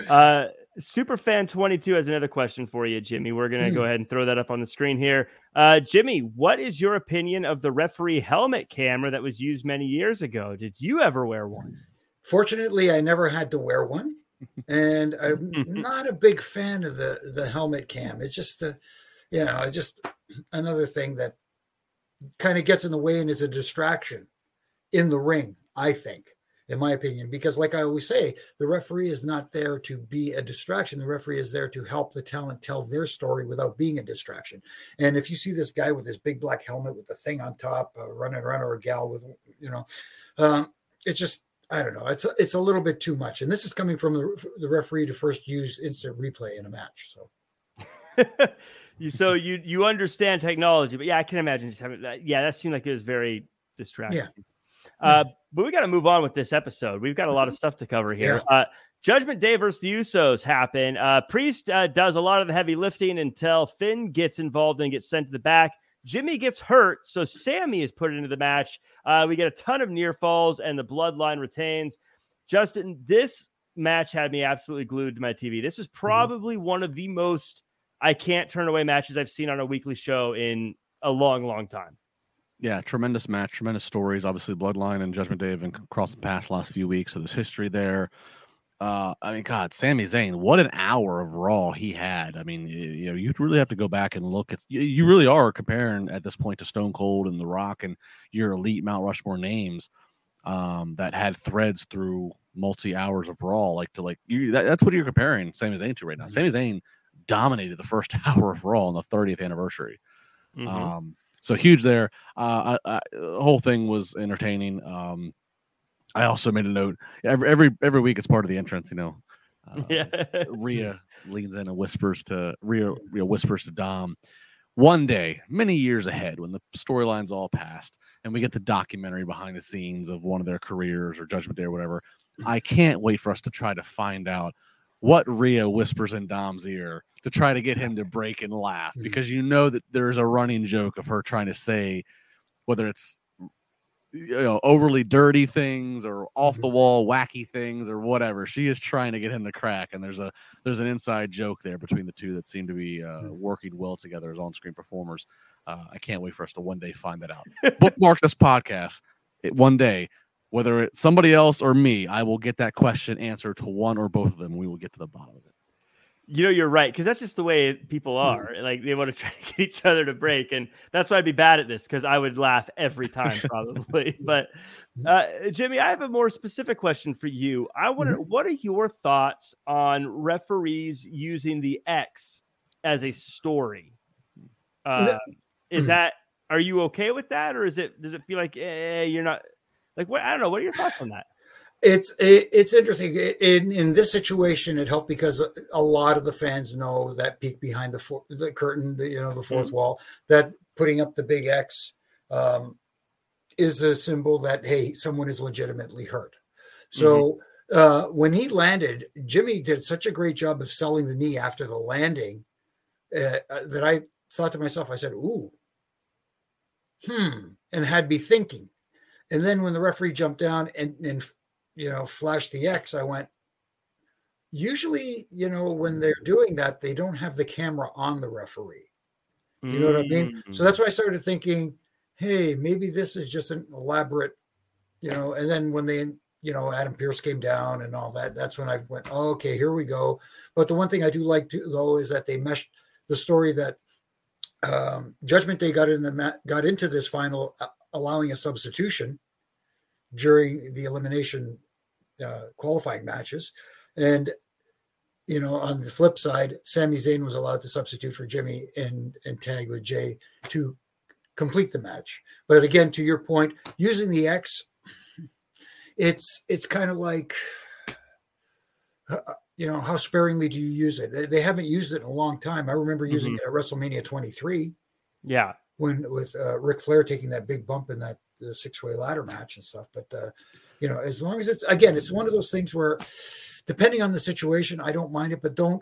Superfan 22 has another question for you, Jimmy. We're going to go ahead and throw that up on the screen here. Jimmy, what is your opinion of the referee helmet camera that was used many years ago? Did you ever wear one? Fortunately, I never had to wear one. And I'm not a big fan of the helmet cam. It's just just another thing that kind of gets in the way and is a distraction in the ring, I think, in my opinion, because like I always say, the referee is not there to be a distraction. The referee is there to help the talent tell their story without being a distraction. And if you see this guy with this big black helmet with the thing on top, running around, or a gal with, it's just, I don't know. It's a little bit too much. And this is coming from the referee to first use instant replay in a match. So you understand technology, but yeah, I can imagine just having that. Yeah, that seemed like it was very distracting. Yeah. But we got to move on with this episode. We've got a lot of stuff to cover here. Yeah. Judgment Day versus the Usos happen. Priest does a lot of the heavy lifting until Finn gets involved and gets sent to the back. Jimmy gets hurt, so Sammy is put into the match. We get a ton of near falls, and the bloodline retains. Justin, this match had me absolutely glued to my TV. This was probably one of the most I can't turn away matches I've seen on a weekly show in a long, long time. Yeah, tremendous match, tremendous stories. Obviously, Bloodline and Judgment Day have been crossing paths the last few weeks, so there's history there. God, Sami Zayn, what an hour of Raw he had. I mean, you'd really have to go back and look at. You really are comparing at this point to Stone Cold and The Rock and your elite Mount Rushmore names that had threads through multi hours of Raw. That's what you're comparing Sami Zayn to right now. Sami Zayn dominated the first hour of Raw on the 30th anniversary. So huge there. The whole thing was entertaining. I also made a note. Every week it's part of the entrance, Rhea leans in and whispers to Rhea whispers to Dom. One day, many years ahead, when the storyline's all past and we get the documentary behind the scenes of one of their careers or Judgment Day or whatever, I can't wait for us to try to find out what Rhea whispers in Dom's ear to try to get him to break and laugh, because that there's a running joke of her trying to say, whether it's overly dirty things or off the wall wacky things or whatever, she is trying to get him to crack, and there's an inside joke there between the two that seem to be working well together as on-screen performers. I can't wait for us to one day find that out. Bookmark this podcast. One day, whether it's somebody else or me, I will get that question answered to one or both of them. We will get to the bottom of it. You're right, because that's just the way people are. Like, they want to try to get each other to break, and that's why I'd be bad at this, because I would laugh every time probably. But Jimmy, I have a more specific question for you. I wonder, what are your thoughts on referees using the X as a story? Are you okay with that, or does it feel like you're not? Like, what? I don't know. What are your thoughts on that? It's interesting. In this situation, it helped because a lot of the fans know that peek behind the curtain, the fourth wall, that putting up the big X is a symbol that, hey, someone is legitimately hurt. So when he landed, Jimmy did such a great job of selling the knee after the landing that I thought to myself, I said, ooh, and had me thinking. And then when the referee jumped down and flashed the X, I went, usually, when they're doing that, they don't have the camera on the referee. You know what I mean? So that's why I started thinking, hey, maybe this is just an elaborate, and then when they, Adam Pearce came down and all that, that's when I went, oh, okay, here we go. But the one thing I do like though, is that they meshed the story that Judgment Day got into this final, allowing a substitution during the elimination qualifying matches. And, on the flip side, Sami Zayn was allowed to substitute for Jimmy and tag with Jay to complete the match. But again, to your point, using the X, it's kind of like, how sparingly do you use it? They haven't used it in a long time. I remember using it at WrestleMania 23. Yeah. With Ric Flair taking that big bump in that the 6-way ladder match and stuff. But, as long as it's one of those things where, depending on the situation, I don't mind it, but don't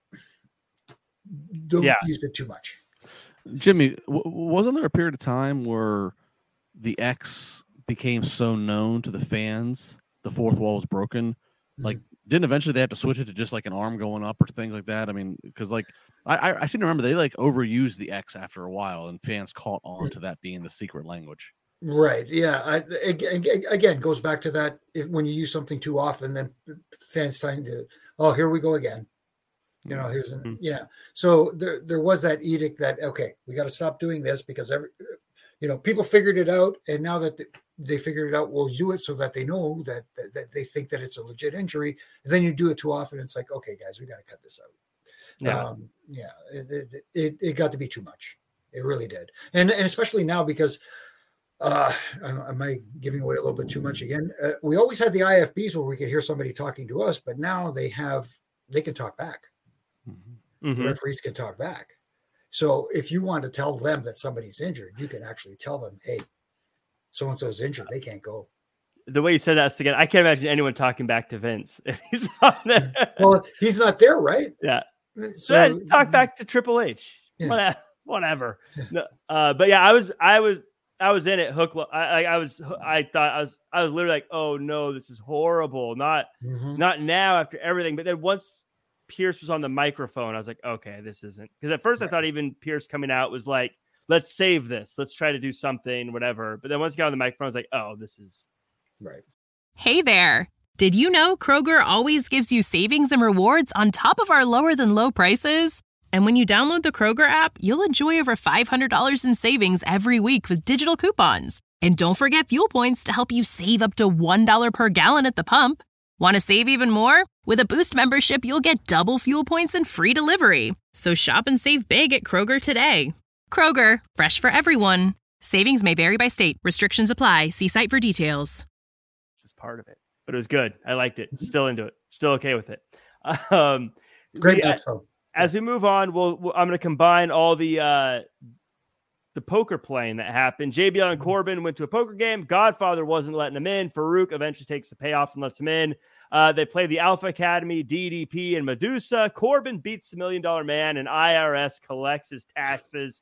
use it too much. Jimmy, wasn't there a period of time where the X became so known to the fans, the fourth wall was broken? Like, didn't eventually they have to switch it to just like an arm going up or things like that? I mean, because like I seem to remember they like overused the X after a while, and fans caught on to that being the secret language. Right. Yeah. Again, goes back to that. When you use something too often, then fans tend to oh, here we go again. Here's So there was that edict that, okay, we got to stop doing this because people figured it out. And now that they figured it out, we'll do it so that they know that they think that it's a legit injury. And then you do it too often. It's like, okay, guys, we got to cut this out. It got to be too much. It really did. And especially now because am I giving away a little bit too much again? We always had the IFBs where we could hear somebody talking to us, but now they can talk back. Mm-hmm. The referees can talk back. So if you want to tell them that somebody's injured, you can actually tell them, hey, so-and-so's injured. They can't go. The way you said that, again, I can't imagine anyone talking back to Vince if he's not there. Well, he's not there, right? Yeah. So just talk back to Triple H. Yeah. Whatever. No, but yeah, I was in it. I was literally like, oh no, this is horrible. Not now after everything. But then once Pierce was on the microphone, I was like, okay, this isn't, because at first I thought even Pierce coming out was like, let's save this. Let's try to do something, whatever. But then once he got on the microphone, I was like, oh, this is right. Hey there. Did you know Kroger always gives you savings and rewards on top of our lower than low prices? And when you download the Kroger app, you'll enjoy over $500 in savings every week with digital coupons. And don't forget fuel points to help you save up to $1 per gallon at the pump. Want to save even more? With a Boost membership, you'll get double fuel points and free delivery. So shop and save big at Kroger today. Kroger, fresh for everyone. Savings may vary by state. Restrictions apply. See site for details. This is part of it. But it was good. I liked it. Still into it. Still okay with it. Great episode. As we move on, I'm going to combine all the poker playing that happened. JBL and Corbin went to a poker game. Godfather wasn't letting him in. Farouk eventually takes the payoff and lets him in. They play the Alpha Academy, DDP, and Medusa. Corbin beats the $1 Million Man, and IRS collects his taxes.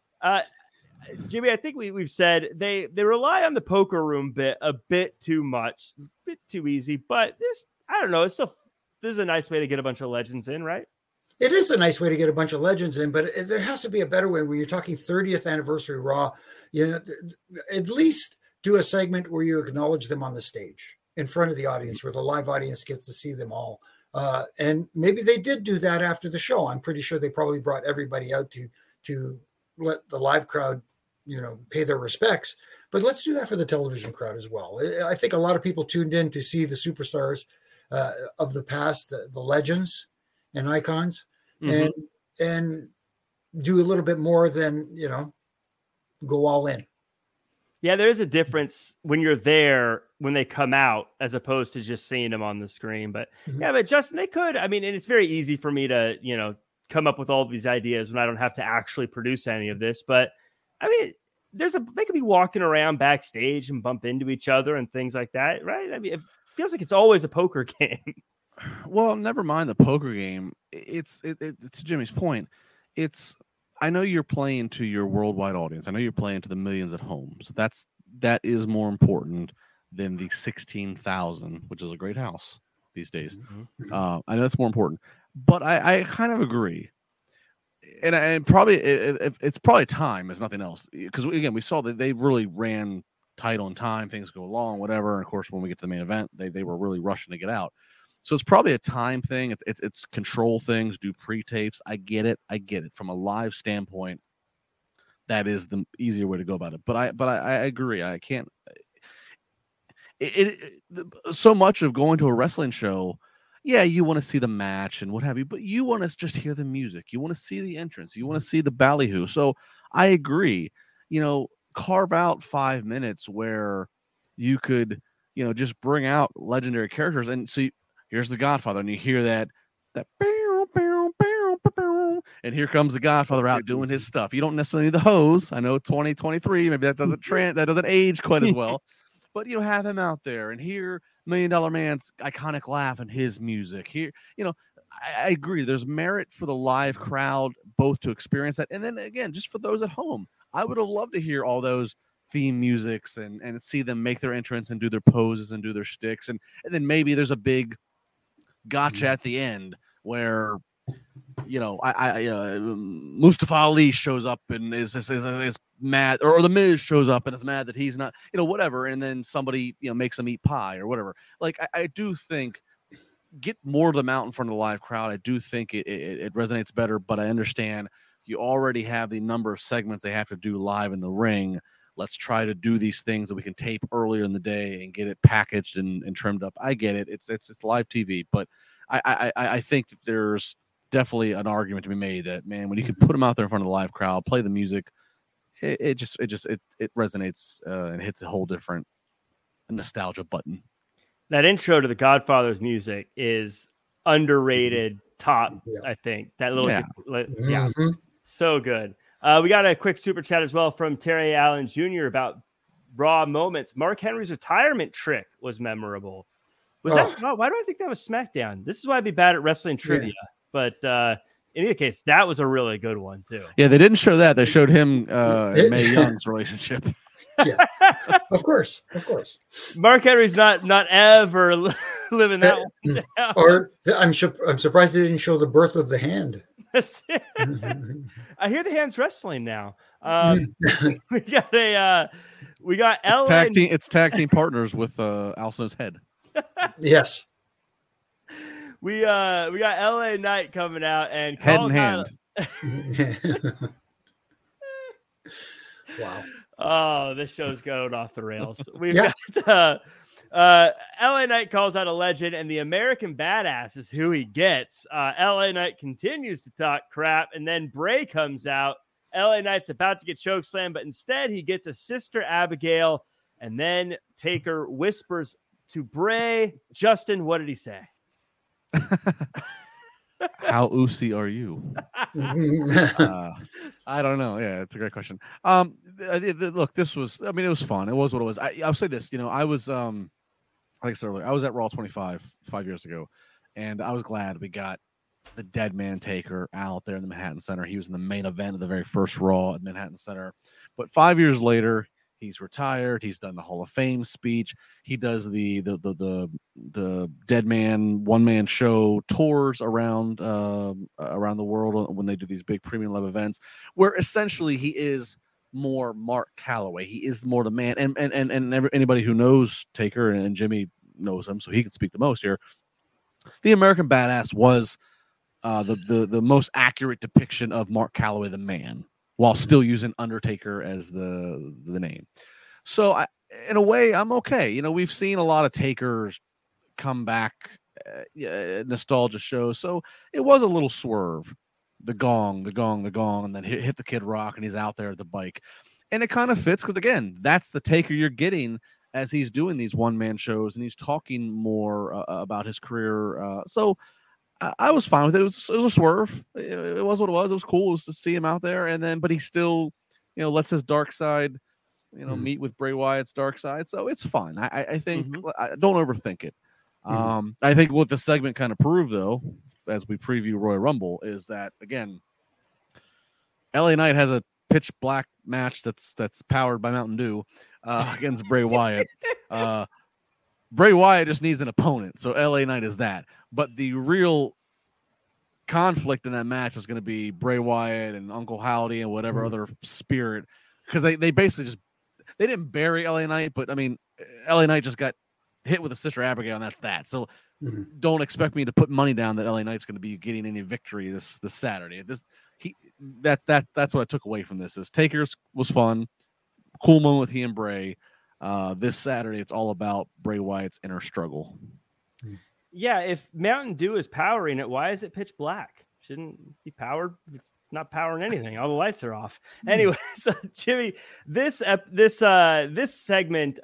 Jimmy, I think we've said they rely on the poker room bit a bit too much, a bit too easy. But I don't know. This is a nice way to get a bunch of legends in, right? It is a nice way to get a bunch of legends in, but there has to be a better way. When you're talking 30th anniversary Raw, at least do a segment where you acknowledge them on the stage in front of the audience, where the live audience gets to see them all. And maybe they did do that after the show. I'm pretty sure they probably brought everybody out to let the live crowd, pay their respects. But let's do that for the television crowd as well. I think a lot of people tuned in to see the superstars of the past, the legends and icons, and do a little bit more than, go all in. Yeah, there is a difference when you're there, when they come out, as opposed to just seeing them on the screen. But yeah, but Justin, they could. I mean, and it's very easy for me to, come up with all of these ideas when I don't have to actually produce any of this. But I mean, they could be walking around backstage and bump into each other and things like that, right? I mean, it feels like it's always a poker game. Well, never mind the poker game. It's to Jimmy's point. I know you're playing to your worldwide audience. I know you're playing to the millions at home. So that is more important than the 16,000, which is a great house these days. I know that's more important, but I kind of agree. And probably it's probably time as nothing else, because again, we saw that they really ran tight on time. Things go along, whatever. And of course, when we get to the main event, they were really rushing to get out. So it's probably a time thing. It's control things, do pre-tapes. I get it. From a live standpoint, that is the easier way to go about it. But I agree. I can't. So much of going to a wrestling show, yeah, you want to see the match and what have you, but you want to just hear the music. You want to see the entrance. You want to see the ballyhoo. So I agree. Carve out 5 minutes where you could, just bring out legendary characters. And see, here's the Godfather, and you hear that and here comes the Godfather out doing his stuff. You don't necessarily need the hose. I know 2023, maybe that doesn't age quite as well, but have him out there and hear $1 Million Man's iconic laugh and his music. Here, I agree. There's merit for the live crowd both to experience that, and then again, just for those at home, I would have loved to hear all those theme musics and see them make their entrance and do their poses and do their shticks, and then maybe there's a big gotcha at the end where Mustafa Ali shows up and is mad, or the Miz shows up and is mad that he's not, whatever, and then somebody makes them eat pie or whatever. Like I do think get more of them out in front of the live crowd. I do think it resonates better, but I understand you already have the number of segments they have to do live in the ring. Let's try to do these things that we can tape earlier in the day and get it packaged and trimmed up. I get it. It's live TV, but I think that there's definitely an argument to be made that, man, when you can put them out there in front of the live crowd, play the music, it resonates and hits a whole different nostalgia button. That intro to the Godfather's music is underrated top, I think. That little, so good. We got a quick super chat as well from Terry Allen Jr. about Raw moments. Mark Henry's retirement trick was memorable. That? Why do I think that was SmackDown? This is why I'd be bad at wrestling trivia. But in any case, that was a really good one too. Yeah, they didn't show that. They showed him and Mae Young's relationship. Yeah, of course. Mark Henry's not ever living that one down. Or I'm surprised they didn't show the birth of the Hand. I hear the Hand's wrestling now. We got LA tag team. It's tag team partners with Al Snow's head. Yes. We got LA Knight coming out and head and hand. Wow. Oh, this show's going off the rails. We've got LA Knight calls out a legend, and the American Badass is who he gets. LA Knight continues to talk crap, and then Bray comes out. LA Knight's about to get chokeslammed, but instead he gets a Sister Abigail, and then Taker whispers to Bray, Justin, what did he say? How oozy are you? I don't know. Yeah, it's a great question. Look, this was, it was fun. It was what it was. I'll say this, I was, like I said earlier, I was at Raw 25 5 years ago, and I was glad we got the Dead Man Taker out there in the Manhattan Center. He was in the main event of the very first Raw at Manhattan Center. But 5 years later, he's retired. He's done the Hall of Fame speech. He does the Dead Man one-man show tours around the world when they do these big premium live events, where essentially he is more Mark Calloway. He is more the man. And anybody who knows Taker, and Jimmy knows him, so he can speak the most here. The American Badass was the most accurate depiction of Mark Calloway, the man, while still using Undertaker as the name. So in a way, I'm okay. We've seen a lot of Takers come back, nostalgia shows. So it was a little swerve. The gong, and then hit the Kid Rock, and he's out there at the bike. And it kind of fits because, again, that's the Taker you're getting as he's doing these one-man shows, and he's talking more about his career. So I was fine with it. It was a swerve. It was what it was. It was cool. It was to see him out there, but he still, lets his dark side, meet with Bray Wyatt's dark side. So it's fun. I think I don't overthink it. I think what the segment kind of proved, though, as we preview Royal Rumble, is that, again, LA Knight has a pitch black match that's powered by Mountain Dew against Bray Wyatt. Bray Wyatt just needs an opponent, so LA Knight is that. But the real conflict in that match is going to be Bray Wyatt and Uncle Howdy and whatever other spirit, because they basically they didn't bury LA Knight, but LA Knight just got hit with a Sister Abigail, and that's that. So don't expect me to put money down that LA Knight's going to be getting any victory this Saturday. That's what I took away from this. Is Taker's was fun, cool moment with he and Bray. This Saturday, it's all about Bray Wyatt's inner struggle. Yeah, if Mountain Dew is powering it, why is it pitch black? Shouldn't be powered. It's not powering anything. All the lights are off. Anyway, so Jimmy, this segment,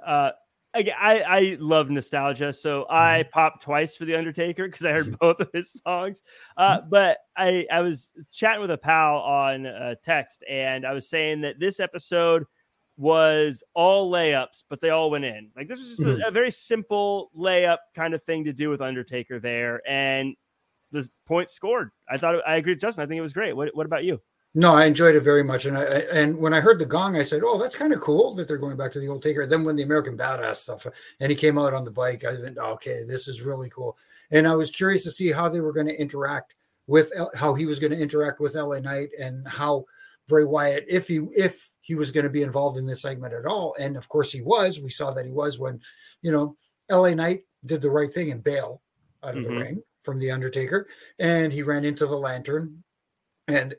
I love nostalgia, so I popped twice for The Undertaker because I heard both of his songs. But I was chatting with a pal on text, and I was saying that this episode was all layups, but they all went in. Like, this was just a very simple layup kind of thing to do with Undertaker there, and the point scored. I agree with Justin. I think it was great. What about you? No, I enjoyed it very much. And when I heard the gong, I said, oh, that's kind of cool that they're going back to the old Taker. Then when the American Badass stuff, and he came out on the bike, I went, okay, this is really cool. And I was curious to see how they were going to interact with, how he was going to interact with LA Knight, and how Bray Wyatt, if he was going to be involved in this segment at all. And of course he was. We saw that he was when, LA Knight did the right thing and bail. out of the ring from the Undertaker, and he ran into the lantern, and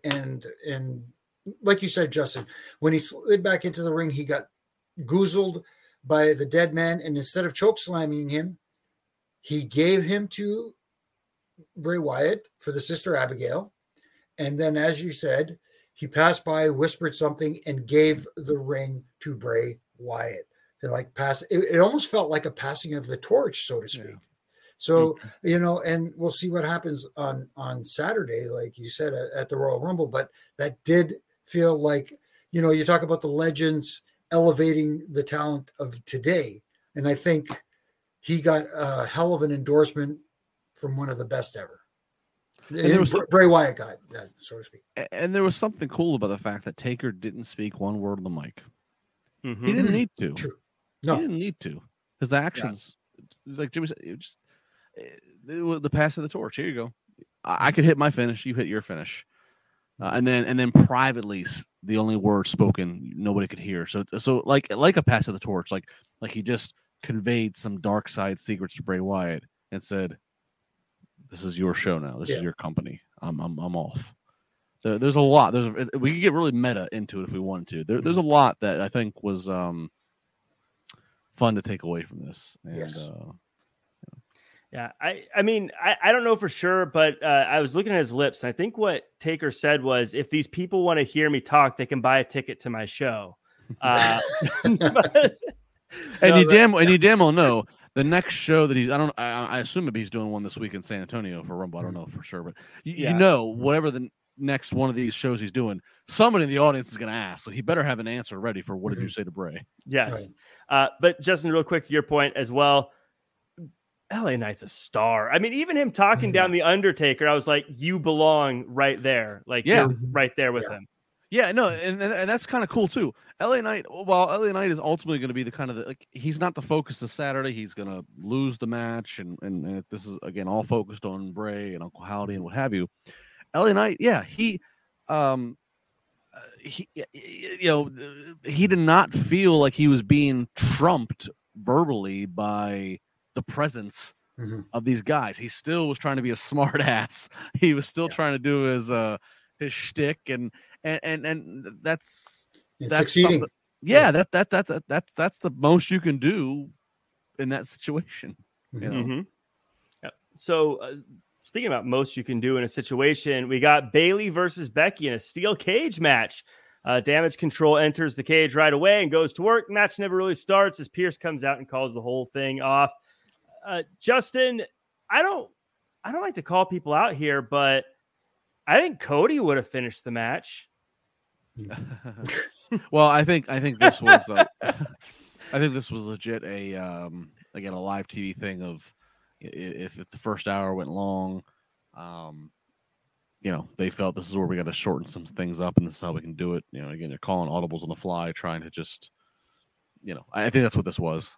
like you said, Justin, when he slid back into the ring, he got goozled by the dead man, and instead of choke slamming him, he gave him to Bray Wyatt for the Sister Abigail, and then, as you said, he passed by, whispered something, and gave the ring to Bray Wyatt. It almost felt like a passing of the torch, so to speak. Yeah. So, and we'll see what happens on Saturday, like you said, at the Royal Rumble. But that did feel like, you talk about the legends elevating the talent of today. And I think he got a hell of an endorsement from one of the best ever. Bray Wyatt got that, so to speak. And there was something cool about the fact that Taker didn't speak one word on the mic. He didn't need to. True. No. He didn't need to. His actions, like Jimmy said, the pass of the torch. Here you go. I could hit my finish. You hit your finish. And then privately, the only word spoken, nobody could hear. So like a pass of the torch, like he just conveyed some dark side secrets to Bray Wyatt and said, "This is your show now. This is your company. I'm off." There's a lot. We could get really meta into it if we wanted to. There's a lot that I think was fun to take away from this. And, yes. Yeah, I mean, I don't know for sure, but I was looking at his lips, and I think what Taker said was, if these people want to hear me talk, they can buy a ticket to my show. You damn well know the next show that I assume maybe he's doing one this week in San Antonio for Rumble. I don't know for sure, but whatever the next one of these shows he's doing, somebody in the audience is going to ask, so he better have an answer ready for what did you say to Bray? Yes. Right. But Justin, real quick to your point as well, LA Knight's a star. I mean, even him talking down the Undertaker, I was like, you belong right there. Like, you're right there with him. Yeah, no, and that's kind of cool too. LA Knight, while LA Knight is ultimately going to be the kind of he's not the focus of Saturday. He's going to lose the match, and this is again all focused on Bray and Uncle Howdy and what have you. LA Knight, he did not feel like he was being trumped verbally by the presence of these guys. He still was trying to be a smart ass. He was still trying to do his shtick, and that's succeeding. Yeah, that's the most you can do in that situation. You know? Yeah. So speaking about most you can do in a situation, we got Bayley versus Becky in a steel cage match. Damage Control enters the cage right away and goes to work. Match never really starts as Pierce comes out and calls the whole thing off. Justin, I don't like to call people out here, but I think Cody would have finished the match. Well, I think this was I think this was legit again a live TV thing of if the first hour went long, they felt this is where we got to shorten some things up, and this is how we can do it. Again, they're calling audibles on the fly, trying to just, I think that's what this was.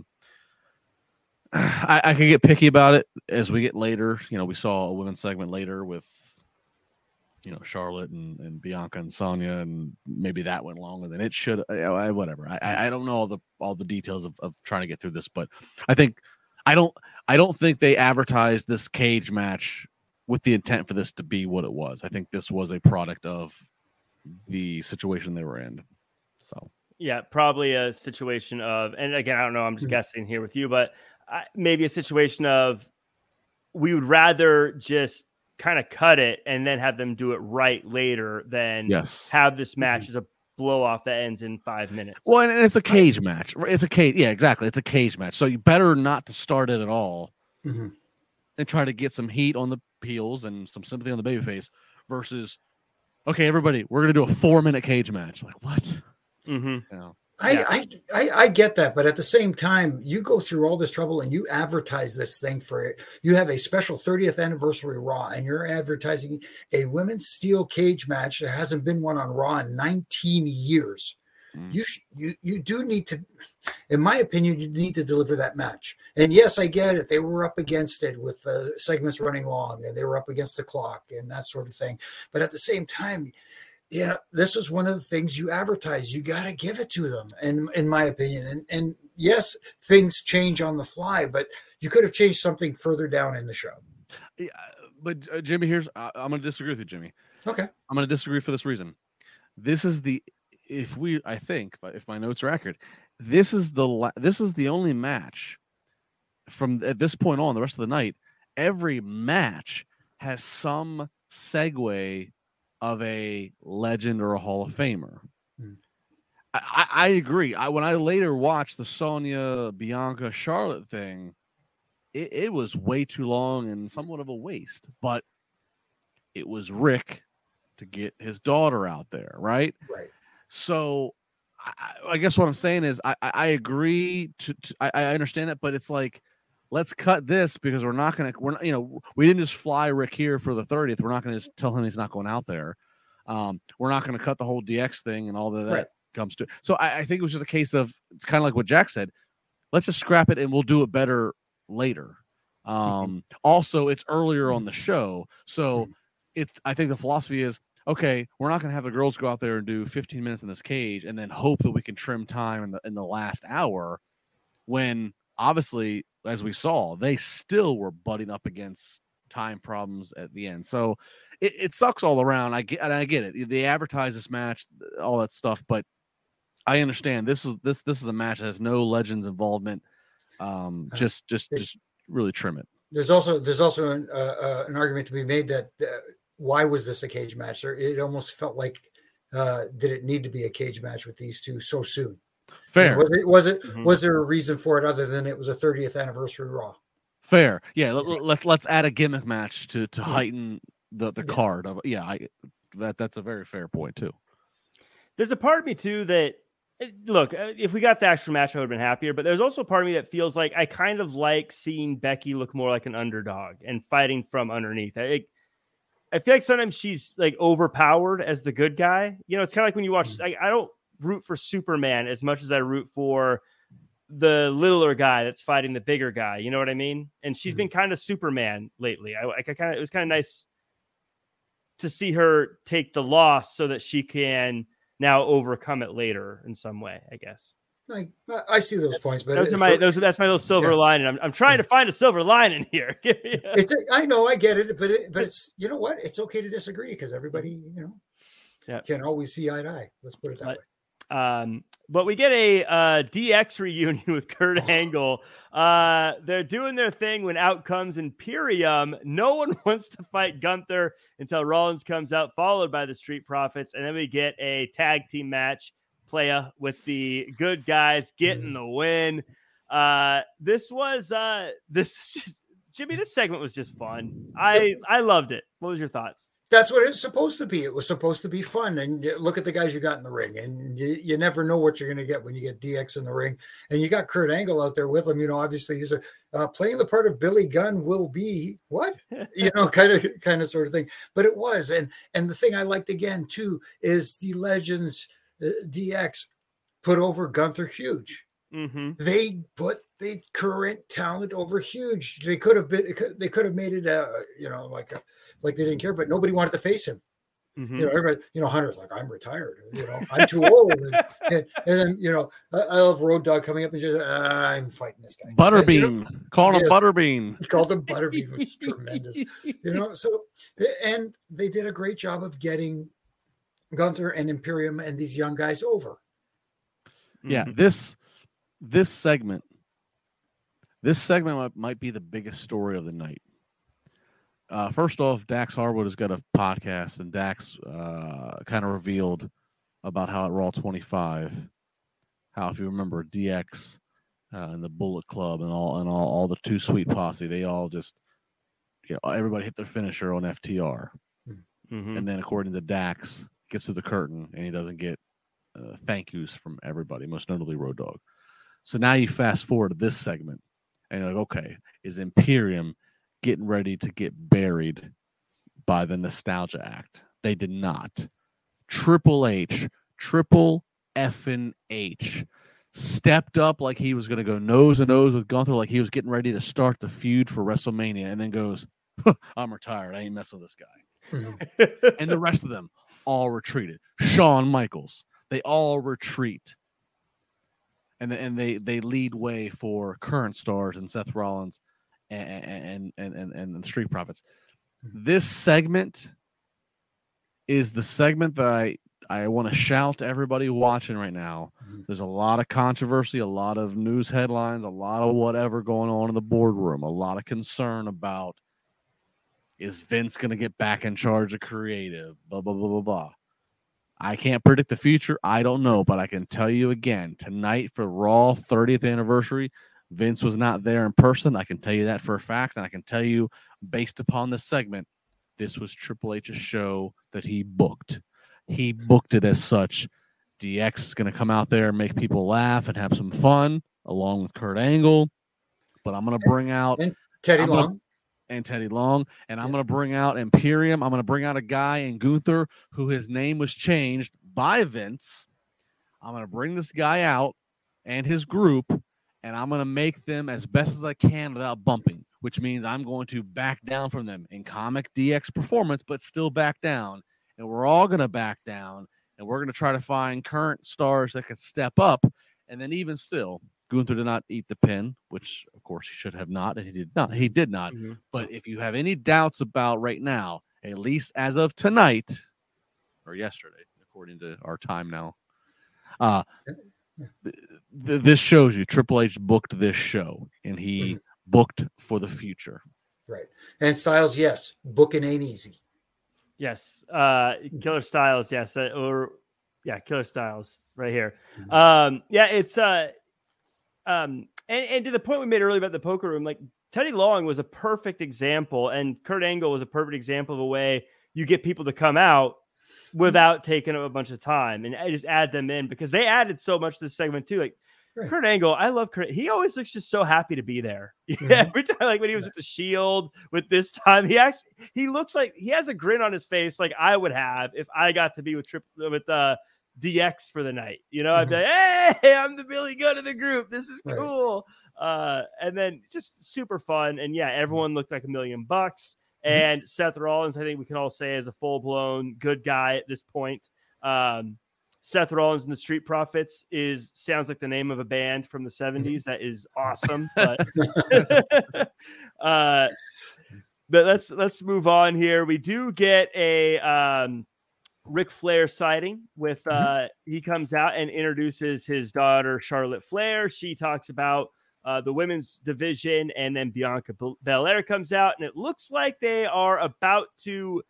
I can get picky about it as we get later. We saw a women's segment later with, Charlotte and Bianca and Sonya, and maybe that went longer than it should. Whatever. I don't know all the details of trying to get through this, but I don't think they advertised this cage match with the intent for this to be what it was. I think this was a product of the situation they were in. So yeah, probably a situation of, and again, I don't know, I'm just guessing here with you, but maybe a situation of we would rather just kind of cut it and then have them do it right later than have this match as a blow off that ends in 5 minutes. Well, and it's a cage match. It's a cage. Yeah, exactly. It's a cage match. So you better not to start it at all and try to get some heat on the heels and some sympathy on the babyface versus, okay, everybody, we're going to do a 4-minute cage match. Like what? I get that, but at the same time, you go through all this trouble and you advertise this thing for it. You have a special 30th anniversary Raw, and you're advertising a women's steel cage match. There hasn't been one on Raw in 19 years. You do need to, in my opinion, you need to deliver that match. And yes, I get it. They were up against it with segments running long, and they were up against the clock and that sort of thing. But at the same time, this was one of the things you advertise. You got to give it to them, and in my opinion, and yes, things change on the fly, but you could have changed something further down in the show. Yeah, but Jimmy, I'm going to disagree with you, Jimmy. Okay. I'm going to disagree for this reason. This is if my notes are accurate, this is the only match from at this point on the rest of the night. Every match has some segue of a legend or a Hall of Famer. I agree. When I later watched the Sonya, Bianca, Charlotte thing, it was way too long and somewhat of a waste. But it was Rick to get his daughter out there, right? Right. So I guess what I'm saying is I agree I understand that, but it's like, let's cut this because we didn't just fly Rick here for the 30th. We're not going to just tell him he's not going out there. We're not going to cut the whole DX thing and all that. Right. Comes to. So I think it was just a case of, it's kind of like what Jack said. Let's just scrap it and we'll do it better later. Also, it's earlier on the show, so I think the philosophy is, okay, we're not going to have the girls go out there and do 15 minutes in this cage and then hope that we can trim time in the last hour, when obviously, as we saw, they still were butting up against time problems at the end. So it sucks all around. I get it. They advertise this match, all that stuff, but I understand this is a match that has no Legends involvement. Just really trim it. There's also an argument to be made that why was this a cage match? It almost felt like did it need to be a cage match with these two so soon? Fair. Was there a reason for it other than it was a 30th anniversary Raw? Fair. Yeah. Let's add a gimmick match to heighten the card of that's a very fair point too. There's a part of me too that, look, if we got the actual match, I would have been happier. But there's also a part of me that feels like I kind of like seeing Becky look more like an underdog and fighting from underneath. I feel like sometimes she's like overpowered as the good guy. It's kind of like when you watch. I don't root for Superman as much as I root for the littler guy that's fighting the bigger guy. You know what I mean? And she's been kind of Superman lately. It was kind of nice to see her take the loss so that she can now overcome it later in some way, I guess. I see those points, but that's my little silver lining. I'm trying to find a silver lining here. I know, I get it, but it's, you know what? It's okay to disagree because everybody, can't always see eye to eye. Let's put it that way. But we get a DX reunion with Kurt Angle. They're doing their thing when out comes Imperium. No one wants to fight Gunther until Rollins comes out, followed by the Street Profits. And then we get a tag team match, Playa, with the good guys getting the win. This segment was just fun. I loved it. What was your thoughts? That's what it's supposed to be. It was supposed to be fun. And look at the guys you got in the ring. And you never know what you're going to get when you get DX in the ring. And you got Kurt Angle out there with him. Obviously he's playing the part of Billy Gunn will be what? kind of sort of thing. But it was. And the thing I liked again, too, is the Legends DX put over Gunther huge. Mm-hmm. They put the current talent over huge. They could have made it, like they didn't care, but nobody wanted to face him. Mm-hmm. Everybody, Hunter's like, I'm retired. I'm too old. And then, I love Road Dogg coming up and just, I'm fighting this guy. Butterbean. Call him Butterbean. Called him Butterbean, which is tremendous. So, and they did a great job of getting Gunther and Imperium and these young guys over. Yeah, this segment might be the biggest story of the night. First off, Dax Harwood has got a podcast, and Dax kind of revealed about how at Raw 25, how, if you remember, DX and the Bullet Club and all the Too Sweet posse, they all just, everybody hit their finisher on FTR. Mm-hmm. And then, according to Dax, gets through the curtain and he doesn't get thank yous from everybody, most notably Road Dogg. So now you fast forward to this segment, and you're like, okay, is Imperium getting ready to get buried by the Nostalgia Act? They did not. Triple effing H stepped up like he was going to go nose to nose with Gunther, like he was getting ready to start the feud for WrestleMania, and then goes, I'm retired. I ain't messing with this guy. And the rest of them all retreated. Shawn Michaels, they all retreat. and they lead way for current stars and Seth Rollins and the Street Profits. This segment is the segment that I want to shout to everybody watching right now. There's a lot of controversy, a lot of news headlines, a lot of whatever going on in the boardroom, a lot of concern about, is Vince going to get back in charge of creative, blah, blah, blah, blah, blah. I can't predict the future. I don't know, but I can tell you again, tonight for Raw 30th anniversary, Vince was not there in person. I can tell you that for a fact, and I can tell you, based upon this segment, this was Triple H's show that he booked. He booked it as such. DX is going to come out there and make people laugh and have some fun, along with Kurt Angle. But I'm going to bring out and Teddy Long. And I'm going to bring out Imperium. I'm going to bring out a guy in Gunther who his name was changed by Vince. I'm going to bring this guy out and his group, and I'm going to make them as best as I can without bumping, which means I'm going to back down from them in comic DX performance, but still back down. And we're all going to back down, and we're going to try to find current stars that could step up. And then even still, Gunther did not eat the pin, which of course he should have not, and he did not. He did not. Mm-hmm. But if you have any doubts about right now, at least as of tonight or yesterday, according to our time now, this shows you Triple H booked this show, and he booked for the future. Right. And Styles, yes, booking ain't easy. Yes. Killer Styles, yes. Killer Styles right here. It's and to the point we made earlier about the poker room, like Teddy Long was a perfect example, and Kurt Angle was a perfect example of a way you get people to come out without taking up a bunch of time, and I just add them in because they added so much to this segment too. Like right. Kurt Angle, I love Kurt. He always looks just so happy to be there. Mm-hmm. Every time, like when he was with the Shield, with this time, he looks like he has a grin on his face, like I would have if I got to be with DX for the night. You know, I'd be like, hey, I'm the Billy Gunn of the group. This is cool. And then just super fun. And yeah, everyone looked like $1 million. And Seth Rollins, I think we can all say, is a full-blown good guy at this point. Seth Rollins and the Street Profits sounds like the name of a band from the 70s. That is awesome. But let's move on here. We do get a Ric Flair sighting with he comes out and introduces his daughter Charlotte Flair. She talks about the women's division, and then Bianca Belair comes out, and it looks like they are about to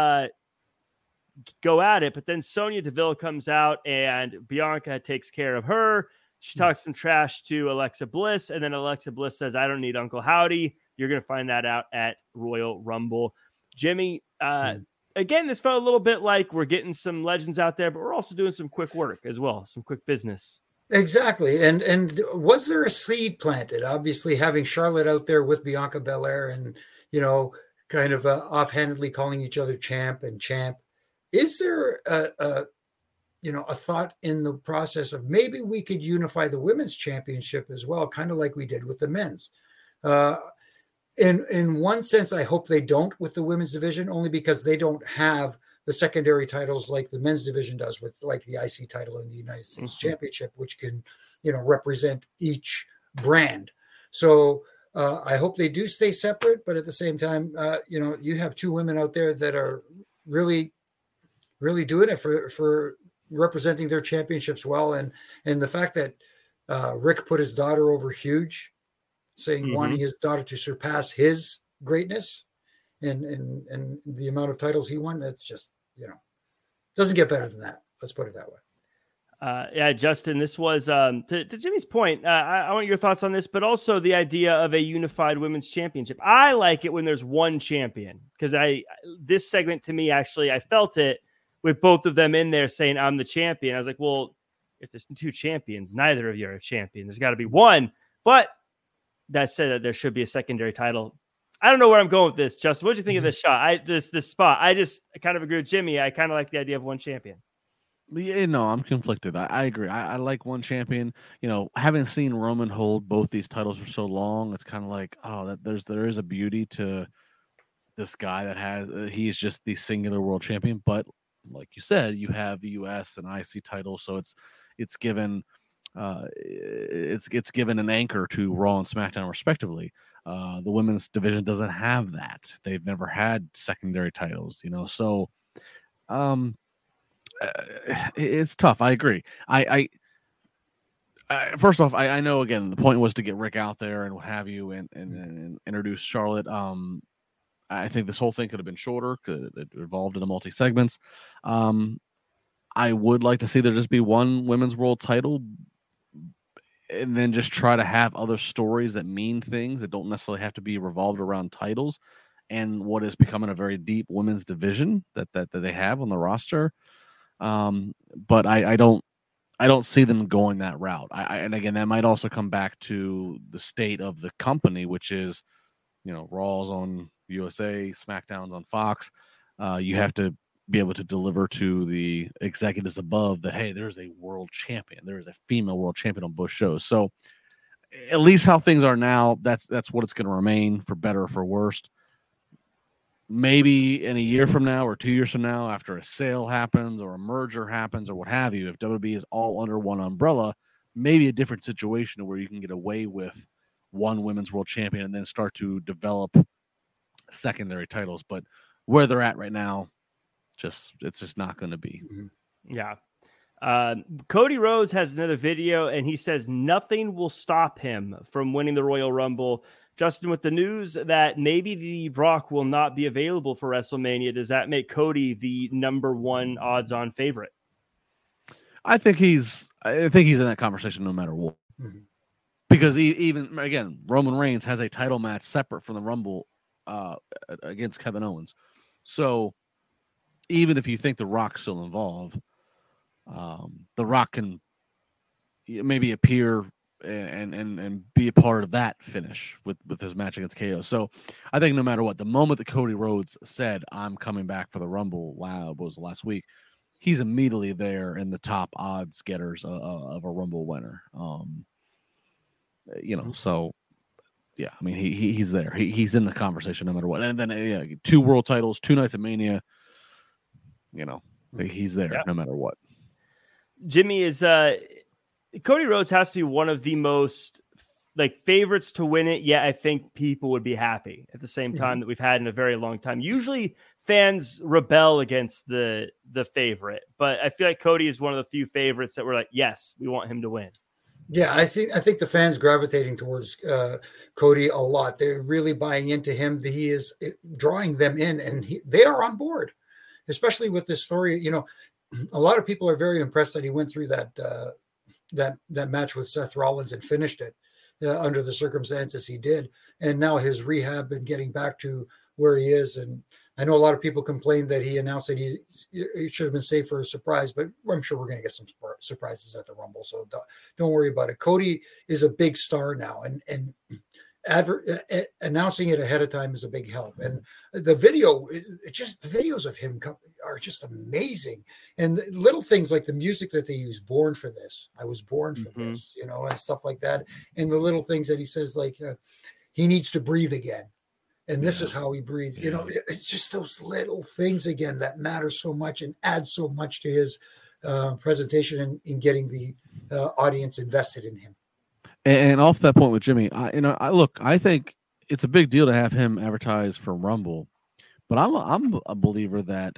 go at it, but then Sonya Deville comes out and Bianca takes care of her. She talks some trash to Alexa Bliss, and then Alexa Bliss says, I don't need Uncle Howdy. You're going to find that out at Royal Rumble. Jimmy, again, this felt a little bit like we're getting some legends out there, but we're also doing some quick work as well, some quick business. Exactly. And was there a seed planted? Obviously, having Charlotte out there with Bianca Belair and, kind of offhandedly calling each other champ and champ. Is there a thought in the process of maybe we could unify the women's championship as well, kind of like we did with the men's? In one sense, I hope they don't with the women's division, only because they don't have the secondary titles like the men's division does with like the IC title in the United States Championship, which can, represent each brand. So I hope they do stay separate, but at the same time, you have two women out there that are really, really doing it for representing their championships well. And the fact that Rick put his daughter over huge, saying wanting his daughter to surpass his greatness and the amount of titles he won, that's just, doesn't get better than that. Let's put it that way. Justin, this was to Jimmy's point. I want your thoughts on this, but also the idea of a unified women's championship. I like it when there's one champion, because this segment to me, actually, I felt it with both of them in there saying I'm the champion. I was like, well, if there's two champions, neither of you are a champion. There's got to be one. But that said, that there should be a secondary title. I don't know where I'm going with this, Justin. What do you think of this shot? This spot. I kind of agree with Jimmy. I kind of like the idea of one champion. Yeah, no, I'm conflicted. I agree. I like one champion. Having seen Roman hold both these titles for so long, it's kind of like, there is a beauty to this guy that has he's just the singular world champion. But like you said, you have the US and IC title, so it's given it's given an anchor to Raw and SmackDown respectively. The women's division doesn't have that. They've never had secondary titles, so it's tough. I agree. I first off, I know, again, the point was to get Rick out there and what have you, and introduce Charlotte. I think this whole thing could have been shorter, because it evolved into multi-segments. I would like to see there just be one women's world title, and then just try to have other stories that mean things that don't necessarily have to be revolved around titles, and what is becoming a very deep women's division that they have on the roster. But I don't see them going that route. And again, that might also come back to the state of the company, which is, Raw's on USA, SmackDown's on Fox. You have to be able to deliver to the executives above that, hey, there's a world champion. There is a female world champion on both shows. So at least how things are now, that's what it's going to remain, for better or for worse. Maybe in a year from now or 2 years from now, after a sale happens or a merger happens or what have you, if WWE is all under one umbrella, maybe a different situation where you can get away with one women's world champion and then start to develop secondary titles. But where they're at right now, it's just not going to be. Yeah. Cody Rhodes has another video, and he says nothing will stop him from winning the Royal Rumble. Justin, with the news that maybe The Rock will not be available for WrestleMania, does that make Cody the number one odds-on favorite? I think he's in that conversation no matter what. Mm-hmm. Because even again, Roman Reigns has a title match separate from the Rumble against Kevin Owens. So even if you think The Rock's still involved, The Rock can maybe appear and be a part of that finish with his match against KO. So I think no matter what, the moment that Cody Rhodes said, I'm coming back for the Rumble, was last week, he's immediately there in the top odds getters of a Rumble winner. So yeah, I mean, he's there. He's in the conversation no matter what. And then 2 world titles, 2 nights of Mania, he's there no matter what. Jimmy, is Cody Rhodes has to be one of the most favorites to win it. Yet I think people would be happy at the same time that we've had in a very long time. Usually fans rebel against the favorite, but I feel like Cody is one of the few favorites that we're like, yes, we want him to win. Yeah, I think the fans gravitating towards Cody a lot. They're really buying into him. He is drawing them in, and they are on board, especially with this story. A lot of people are very impressed that he went through that match with Seth Rollins and finished it under the circumstances he did. And now his rehab and getting back to where he is. And I know a lot of people complained that he announced that he should have been saved for a surprise, but I'm sure we're going to get some surprises at the Rumble. So don't worry about it. Cody is a big star now, and announcing it ahead of time is a big help. And the videos of him are just amazing. And little things like the music that they use, born for this, I was born for this, and stuff like that. And the little things that he says, he needs to breathe again. And this is how he breathes. It's just those little things again that matter so much and add so much to his presentation and in getting the audience invested in him. And off that point with Jimmy, I think it's a big deal to have him advertised for Rumble, but I'm a believer that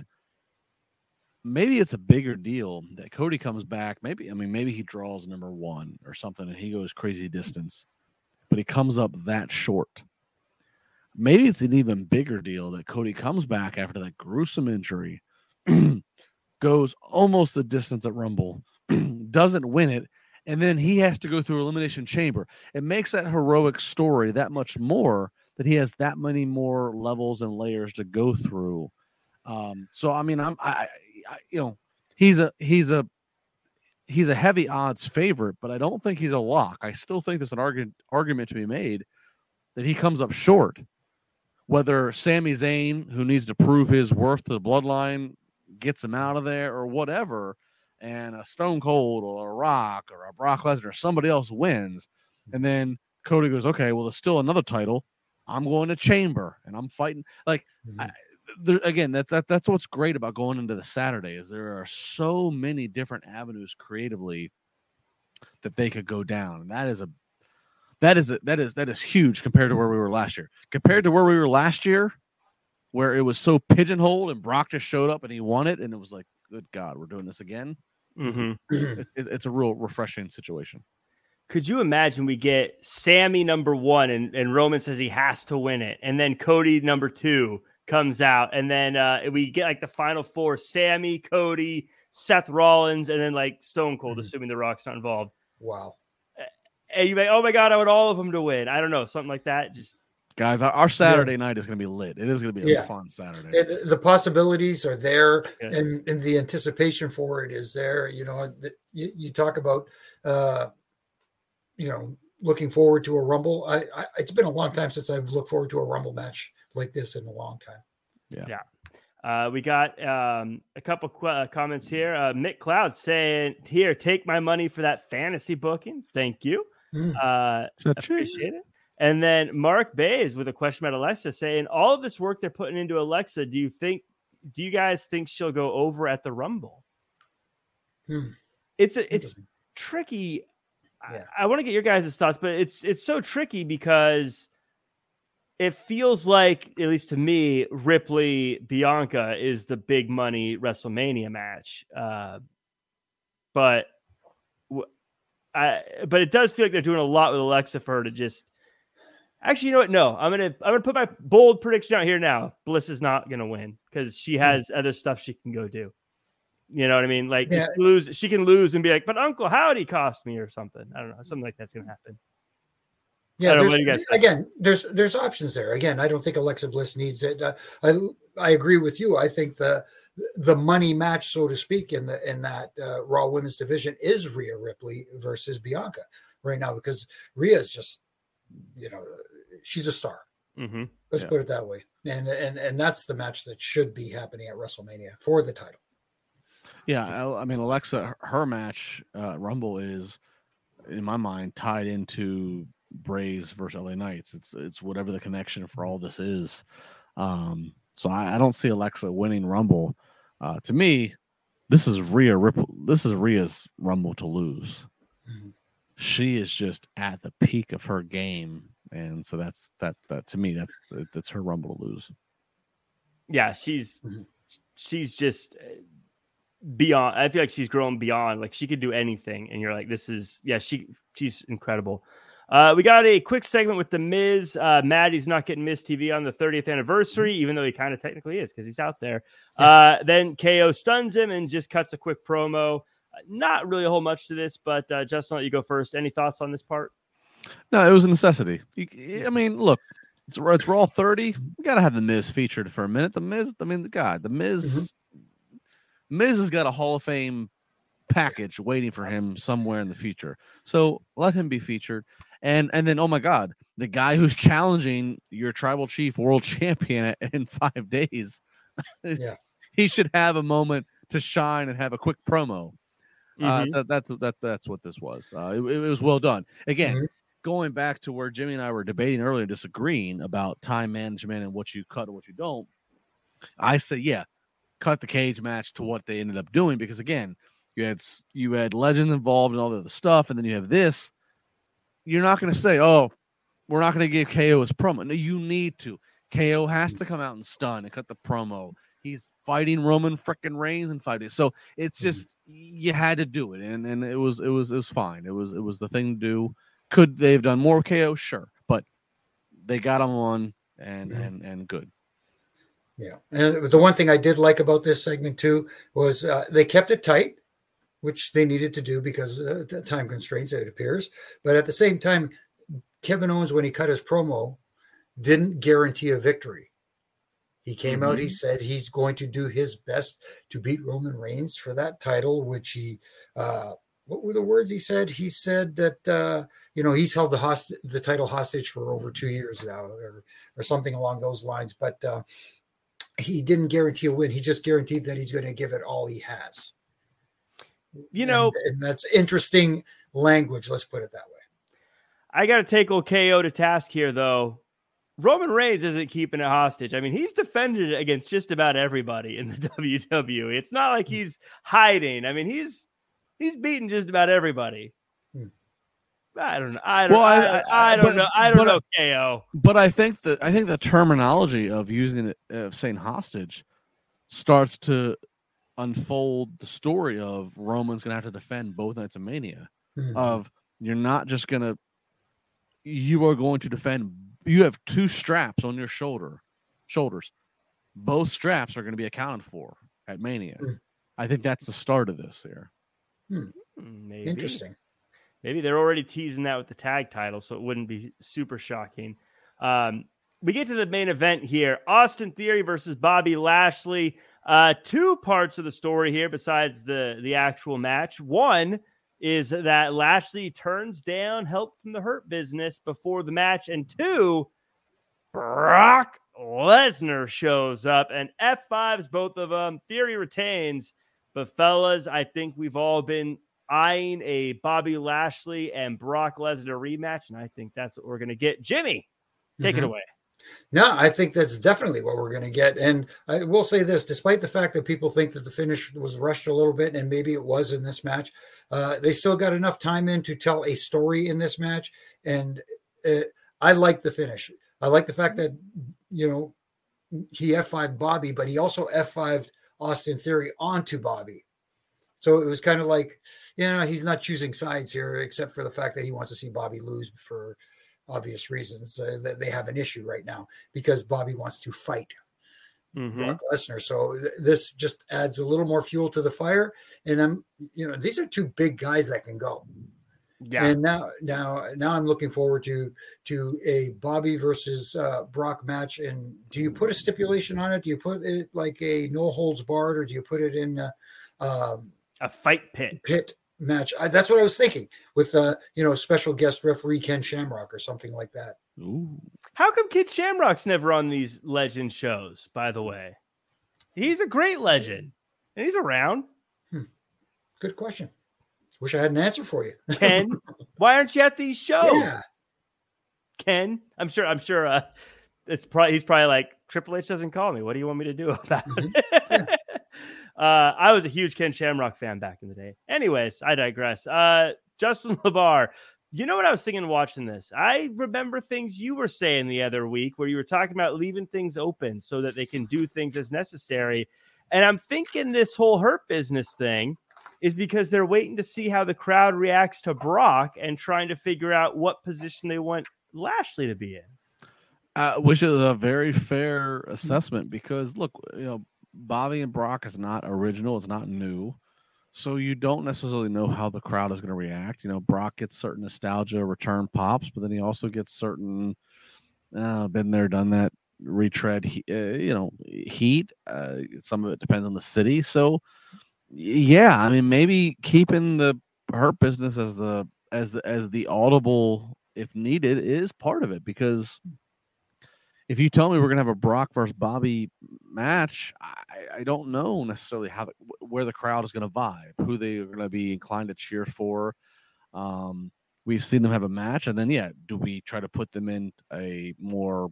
maybe it's a bigger deal that Cody comes back. Maybe he draws number 1 or something, and he goes crazy distance, but he comes up that short. Maybe it's an even bigger deal that Cody comes back after that gruesome injury, goes almost the distance at Rumble, doesn't win it, and then he has to go through Elimination Chamber. It makes that heroic story that much more, that he has that many more levels and layers to go through. So I mean, he's a heavy odds favorite, but I don't think he's a lock. I still think there's an argument to be made that he comes up short. Whether Sami Zayn, who needs to prove his worth to the bloodline, gets him out of there or whatever, and a Stone Cold or a Rock or a Brock Lesnar or somebody else wins, and then Cody goes, okay, well, there's still another title. I'm going to Chamber and I'm fighting. Again, that's what's great about going into the Saturday is there are so many different avenues creatively that they could go down. And that is huge compared to where we were last year. Compared to where we were last year, where it was so pigeonholed and Brock just showed up and he won it, and it was like, good God, we're doing this again. Mm-hmm. It's a real refreshing situation. Could you imagine we get Sammy number 1 and Roman says he has to win it, and then Cody number 2 comes out, and then we get like the final 4: Sammy, Cody, Seth Rollins, and then like Stone Cold, assuming The Rock's not involved. Wow. And you're like, oh my God, I want all of them to win. I don't know, something like that. Just guys, our Saturday night is going to be lit. It is going to be a fun Saturday. The possibilities are there, and the anticipation for it is there. You know, you talk about, looking forward to a Rumble. It's been a long time since I've looked forward to a Rumble match like this in a long time. Yeah. We got a couple comments here. Mick Cloud saying, here, take my money for that fantasy booking. Thank you. Appreciate it. And then Mark Bays with a question about Alexa saying, all of this work they're putting into Alexa, do you guys think she'll go over at the Rumble? It's tricky. Yeah. I want to get your guys' thoughts, but it's so tricky because it feels like, at least to me, Ripley Bianca is the big money WrestleMania match. But it does feel like they're doing a lot with Alexa for her to just. Actually, you know what? No, I'm gonna put my bold prediction out here now. Bliss is not gonna win because she has other stuff she can go do. You know what I mean? Like she can lose and be like, but Uncle Howdy cost me or something. I don't know. Something like that's gonna happen. Yeah, there's options there. Again, I don't think Alexa Bliss needs it. I agree with you. I think the money match, so to speak, in that Raw Women's division is Rhea Ripley versus Bianca right now, because Rhea is just, she's a star. Mm-hmm. Let's put it that way. And that's the match that should be happening at WrestleMania for the title. Yeah, I mean, Alexa, her match Rumble is, in my mind, tied into Braves versus LA Knights. It's whatever the connection for all this is. So I don't see Alexa winning Rumble. To me, this is Rhea Ripley. This is Rhea's Rumble to lose. Mm-hmm. She is just at the peak of her game, and so that's to me, that's her Rumble to lose. Yeah, she's just beyond. I feel like she's grown beyond. Like she could do anything, and you're like, she's incredible. We got a quick segment with The Miz. Maddie's not getting Miz TV on the 30th anniversary, even though he kind of technically is because he's out there. Then KO stuns him and just cuts a quick promo. Not really a whole much to this, but Justin, I'll let you go first. Any thoughts on this part? No, it was a necessity. I mean, look, it's Raw 30. We got to have The Miz featured for a minute. The Miz, The Miz, Miz has got a Hall of Fame package waiting for him somewhere in the future. So let him be featured. And then, oh my God, the guy who's challenging your tribal chief world champion in 5 days, he should have a moment to shine and have a quick promo. That's what this was. It was well done. Again, going back to where Jimmy and I were debating earlier, disagreeing about time management and what you cut and what you don't. I say, cut the cage match to what they ended up doing, because again, you had legends involved and all the other stuff, and then you have this. You're not going to say, oh, we're not going to give KO his promo. No, you need to. KO has to come out and stun and cut the promo. He's fighting Roman frickin' Reigns in 5 days. So it's just, you had to do it. And it was fine. It was the thing to do. Could they have done more KO? Sure. But they got him on and good. Yeah. And the one thing I did like about this segment too was they kept it tight, which they needed to do because of the time constraints, it appears. But at the same time, Kevin Owens, when he cut his promo, didn't guarantee a victory. He came out, he said he's going to do his best to beat Roman Reigns for that title, which he, what were the words he said? He said that, he's held the title hostage for over 2 years now or something along those lines. But he didn't guarantee a win. He just guaranteed that he's going to give it all he has. And that's interesting language. Let's put it that way. I got to take old KO to task here, though. Roman Reigns isn't keeping it hostage. I mean, he's defended against just about everybody in the WWE. It's not like he's hiding. I mean, he's beaten just about everybody. I don't know. I don't know. I don't know. KO. But I think the terminology of using it, of saying hostage, starts to unfold the story of Roman's going to have to defend both nights of Mania. Mhm. Of you're not just gonna, you are going to defend. You have 2 straps on your shoulders. Both straps are going to be accounted for at Mania. I think that's the start of this here. Maybe. Interesting. Maybe they're already teasing that with the tag title, so it wouldn't be super shocking. We get to the main event here. Austin Theory versus Bobby Lashley. 2 parts of the story here besides the actual match. One is that Lashley turns down help from the Hurt Business before the match. And 2, Brock Lesnar shows up and F5s both of them. Theory retains. But fellas, I think we've all been eyeing a Bobby Lashley and Brock Lesnar rematch, and I think that's what we're going to get. Jimmy, take it away. No, I think that's definitely what we're going to get. And I will say this, despite the fact that people think that the finish was rushed a little bit, and maybe it was in this match, they still got enough time in to tell a story in this match. And I like the finish. I like the fact that, he F5'd Bobby, but he also F5'd Austin Theory onto Bobby. So it was kind of like, he's not choosing sides here, except for the fact that he wants to see Bobby lose for obvious reasons. That they have an issue right now because Bobby wants to fight Brock Lesnar. So this just adds a little more fuel to the fire. And these are 2 big guys that can go. Yeah. And now I'm looking forward to a Bobby versus Brock match. And do you put a stipulation on it? Do you put it like a no holds barred, or do you put it in a fight pit match? That's what I was thinking with special guest referee Ken Shamrock or something like that. Ooh. How come Ken Shamrock's never on these legend shows, by the way? He's a great legend and he's around. Good question. Wish I had an answer for you. Ken, why aren't you at these shows? Yeah. Ken, I'm sure he's probably like, Triple H doesn't call me. What do you want me to do about it? Yeah. I was a huge Ken Shamrock fan back in the day. Anyways, I digress. Justin LeBar, you know what I was thinking watching this? I remember things you were saying the other week where you were talking about leaving things open so that they can do things as necessary. And I'm thinking this whole Hurt Business thing is because they're waiting to see how the crowd reacts to Brock and trying to figure out what position they want Lashley to be in. Which is a very fair assessment because, look, Bobby and Brock is not original. It's not new. So you don't necessarily know how the crowd is going to react. Brock gets certain nostalgia, return pops, but then he also gets certain been there, done that, retread, heat. Some of it depends on the city. So, yeah, I mean, maybe keeping the Hurt Business as the audible, if needed, is part of it because if you tell me we're gonna have a Brock versus Bobby match, I don't know necessarily where the crowd is gonna vibe, who they are gonna be inclined to cheer for. We've seen them have a match, and then do we try to put them in a more,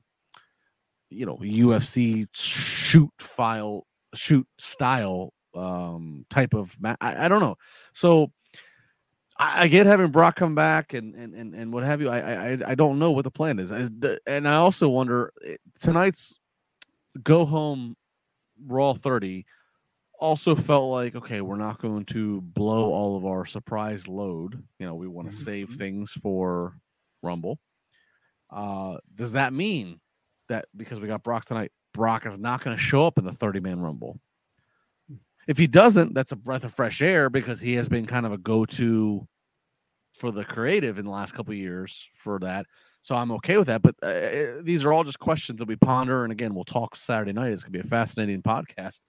UFC shoot style type of match? I don't know. So I get having Brock come back and what have you. I don't know what the plan is. And I also wonder, tonight's go home Raw 30 also felt like, okay, we're not going to blow all of our surprise load. We want to save things for Rumble. Does that mean that because we got Brock tonight, Brock is not going to show up in the 30-man Rumble? If he doesn't, that's a breath of fresh air because he has been kind of a go-to for the creative in the last couple of years for that. So I'm okay with that. But these are all just questions that we ponder. And again, we'll talk Saturday night. It's going to be a fascinating podcast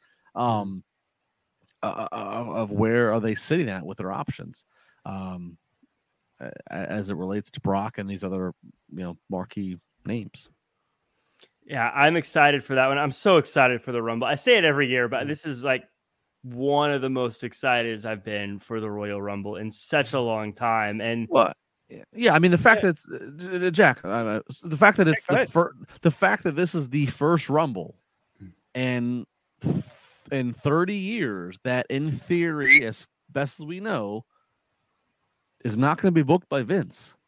of where are they sitting at with their options as it relates to Brock and these other, marquee names. Yeah, I'm excited for that one. I'm so excited for the Rumble. I say it every year, but this is like one of the most excited I've been for the Royal Rumble in such a long time. And yeah, I mean the fact that Jack, the fact that it's the fact that this is the first Rumble, and in 30 years, that in theory, as best as we know, is not going to be booked by Vince.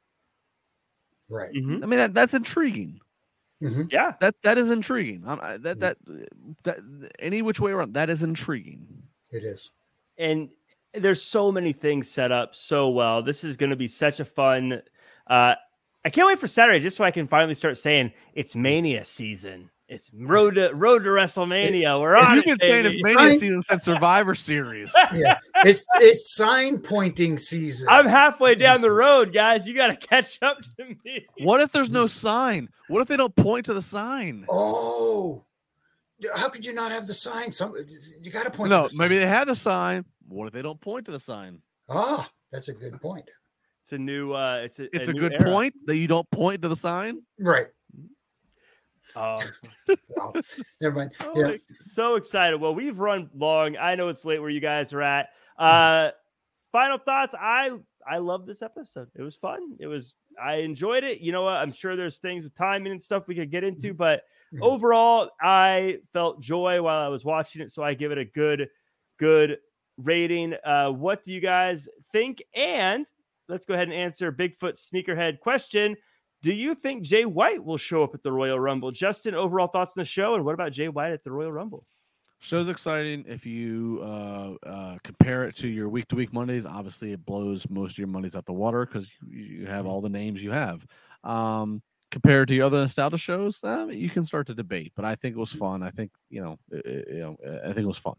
Right. Mhm. I mean, that's intriguing. Mm-hmm. Yeah. That is intriguing. That any which way around, that is intriguing. It is. And there's so many things set up so well. This is going to be such a fun. I can't wait for Saturday just so I can finally start saying it's Mania season. It's road to WrestleMania. We're on. You've been saying it's Mania season since Survivor Series. Yeah, it's sign pointing season. I'm halfway down the road, guys. You got to catch up to me. What if there's no sign? What if they don't point to the sign? Oh, how could you not have the sign? You got to point. No, to the maybe sign. they have the sign. What if they don't point to the sign? Ah, that's a good point. It's a new. It's a new good era. point that you don't point to the sign. Right. Oh, Wow. Never mind. so, Yeah. so excited. Well, we've run long. I know it's late where you guys are at. Final thoughts. I love this episode. It was fun. I enjoyed it. You know what? I'm sure there's things with timing and stuff we could get into, but overall, I felt joy while I was watching it. So I give it a good rating. What do you guys think? And let's go ahead and answer Bigfoot Sneakerhead question. Do you think Jay White will show up at the Royal Rumble? Justin, overall thoughts on the show, and what about Jay White at the Royal Rumble? Show's exciting. If you compare it to your week-to-week Mondays, obviously it blows most of your Mondays out the water because you have all the names you have. Compared to your other nostalgia shows, you can start to debate. But I think it was fun. I think I think it was fun.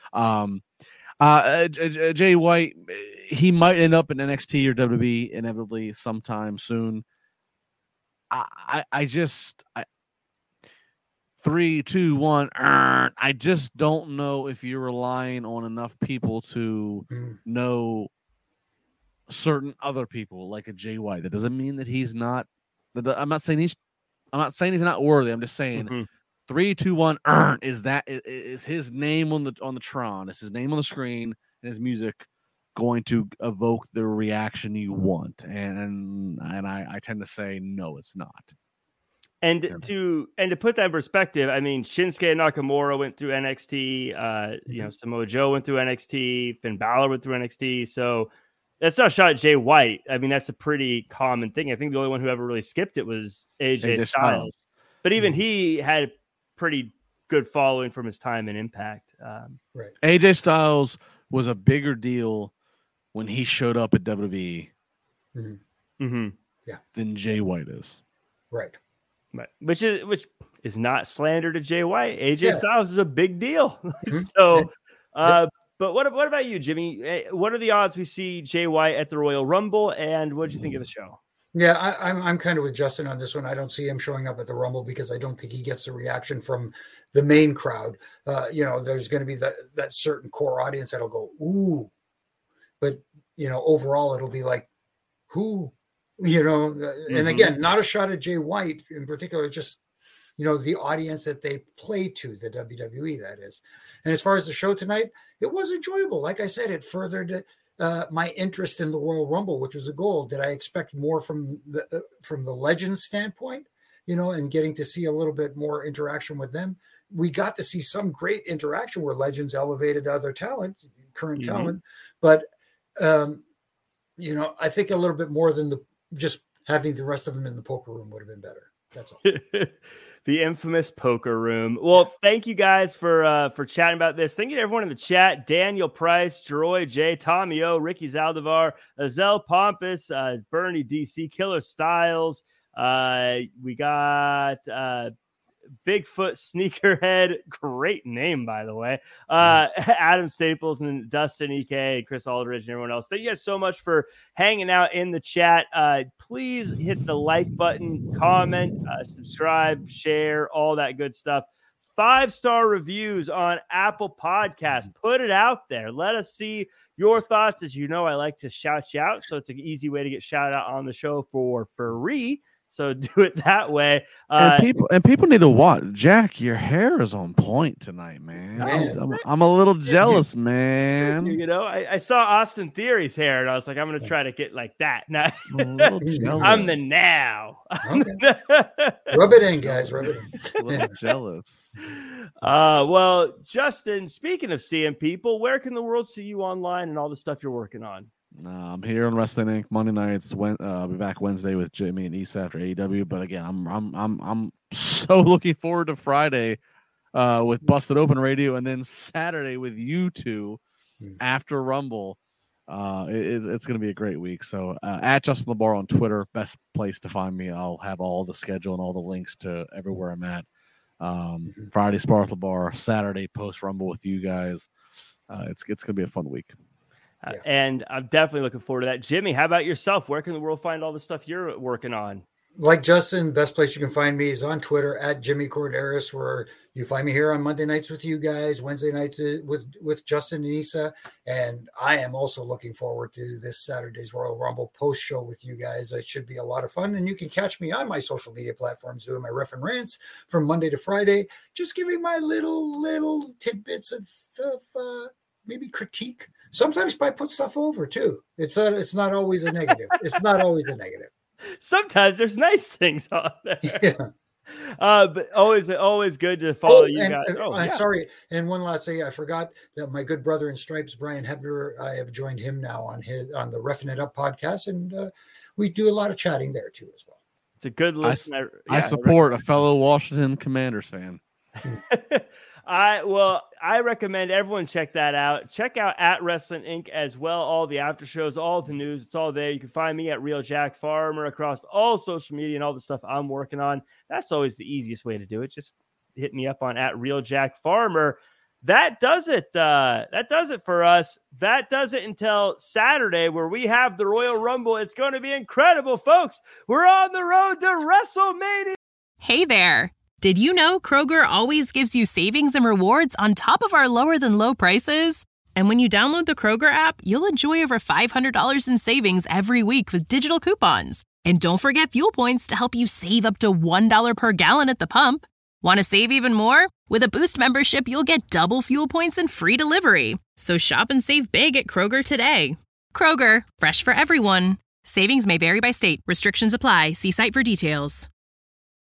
Jay White, he might end up in NXT or WWE inevitably sometime soon. I just 3, 2, 1. I just don't know if you're relying on enough people to know certain other people like a Jay White. That doesn't mean that he's not. I'm not saying he's not worthy. I'm just saying 3, 2, 1. Is his name on the Tron? Is his name on the screen and his music going to evoke the reaction you want? And I tend to say no, it's not. And to put that in perspective, I mean, Shinsuke Nakamura went through NXT. Samoa Joe went through NXT. Finn Balor went through NXT. So that's not a shot at Jay White. I mean, that's a pretty common thing. I think the only one who ever really skipped it was AJ Styles. But even he had pretty good following from his time in Impact. Right. AJ Styles was a bigger deal when he showed up at WWE than Jay White is. Right. Right. Which is not slander to Jay White. AJ Styles is a big deal. So, but what about you, Jimmy? What are the odds we see Jay White at the Royal Rumble, and what did you think of the show? Yeah, I'm kind of with Justin on this one. I don't see him showing up at the Rumble because I don't think he gets the reaction from the main crowd. There's going to be that certain core audience that'll go, ooh. But, overall, it'll be like, who? And again, not a shot at Jay White in particular, just, the audience that they play to, the WWE, that is. And as far as the show tonight, it was enjoyable. Like I said, it furthered my interest in the Royal Rumble, which was a goal. Did I expect more from the Legends standpoint, and getting to see a little bit more interaction with them? We got to see some great interaction where Legends elevated other talent, current talent. But, I think a little bit more than just having the rest of them in the poker room would have been better. That's all. The infamous poker room. Well, thank you guys for chatting about this. Thank you to everyone in the chat. Daniel Price, Jeroy J, Tommy O, Ricky Zaldivar, Azel Pompous, Bernie DC, Killer Styles. We got Bigfoot Sneakerhead. Great name, by the way. Adam Staples and Dustin EK, Chris Aldridge, and everyone else. Thank you guys so much for hanging out in the chat. Please hit the like button, comment, subscribe, share, all that good stuff. 5-star reviews on Apple Podcasts. Put it out there. Let us see your thoughts. As you know, I like to shout you out, so it's an easy way to get shouted out on the show for free. So do it that way. And people need to watch. Jack, your hair is on point tonight, man. I'm a little jealous, man. I saw Austin Theory's hair, and I was like, I'm going to try to get like that. Now, I'm the now. Okay. Rub it in, guys. Rub it in. A little jealous. Well, Justin, speaking of seeing people, where can the world see you online and all the stuff you're working on? I'm here on Wrestling Inc. Monday nights. I'll be back Wednesday with Jimmy and Issa after AEW. But again, I'm so looking forward to Friday with Busted Open Radio, and then Saturday with you two after Rumble. It's going to be a great week. So at Justin LaBar on Twitter, best place to find me. I'll have all the schedule and all the links to everywhere I'm at. Friday, Sparkle Bar. Saturday, post Rumble with you guys. It's going to be a fun week. And I'm definitely looking forward to that. Jimmy, how about yourself? Where can the world find all the stuff you're working on? Like Justin, best place you can find me is on Twitter at Jimmy Corderas, where you find me here on Monday nights with you guys, Wednesday nights with Justin and Issa. And I am also looking forward to this Saturday's Royal Rumble post show with you guys. It should be a lot of fun. And you can catch me on my social media platforms doing my riff and rants from Monday to Friday, just giving my little tidbits of maybe critique. Sometimes I put stuff over too. It's not always a negative. It's not always a negative. Sometimes there's nice things on there. Yeah. But always good to follow you guys. Sorry. And one last thing, I forgot that my good brother in stripes, Brian Hebner, I have joined him now on the Reffing It Up podcast, and we do a lot of chatting there too as well. It's a good listen. I support a fellow Washington Commanders fan. I recommend everyone check that out. Check out at Wrestling Inc. as well. All the after shows, all the news, it's all there. You can find me at Real Jack Farmer across all social media and all the stuff I'm working on. That's always the easiest way to do it. Just hit me up on at Real Jack Farmer. That does it. That does it for us. That does it until Saturday, where we have the Royal Rumble. It's going to be incredible, folks. We're on the road to WrestleMania. Hey there. Did you know Kroger always gives you savings and rewards on top of our lower than low prices? And when you download the Kroger app, you'll enjoy over $500 in savings every week with digital coupons. And don't forget fuel points to help you save up to $1 per gallon at the pump. Want to save even more? With a Boost membership, you'll get double fuel points and free delivery. So shop and save big at Kroger today. Kroger, fresh for everyone. Savings may vary by state. Restrictions apply. See site for details.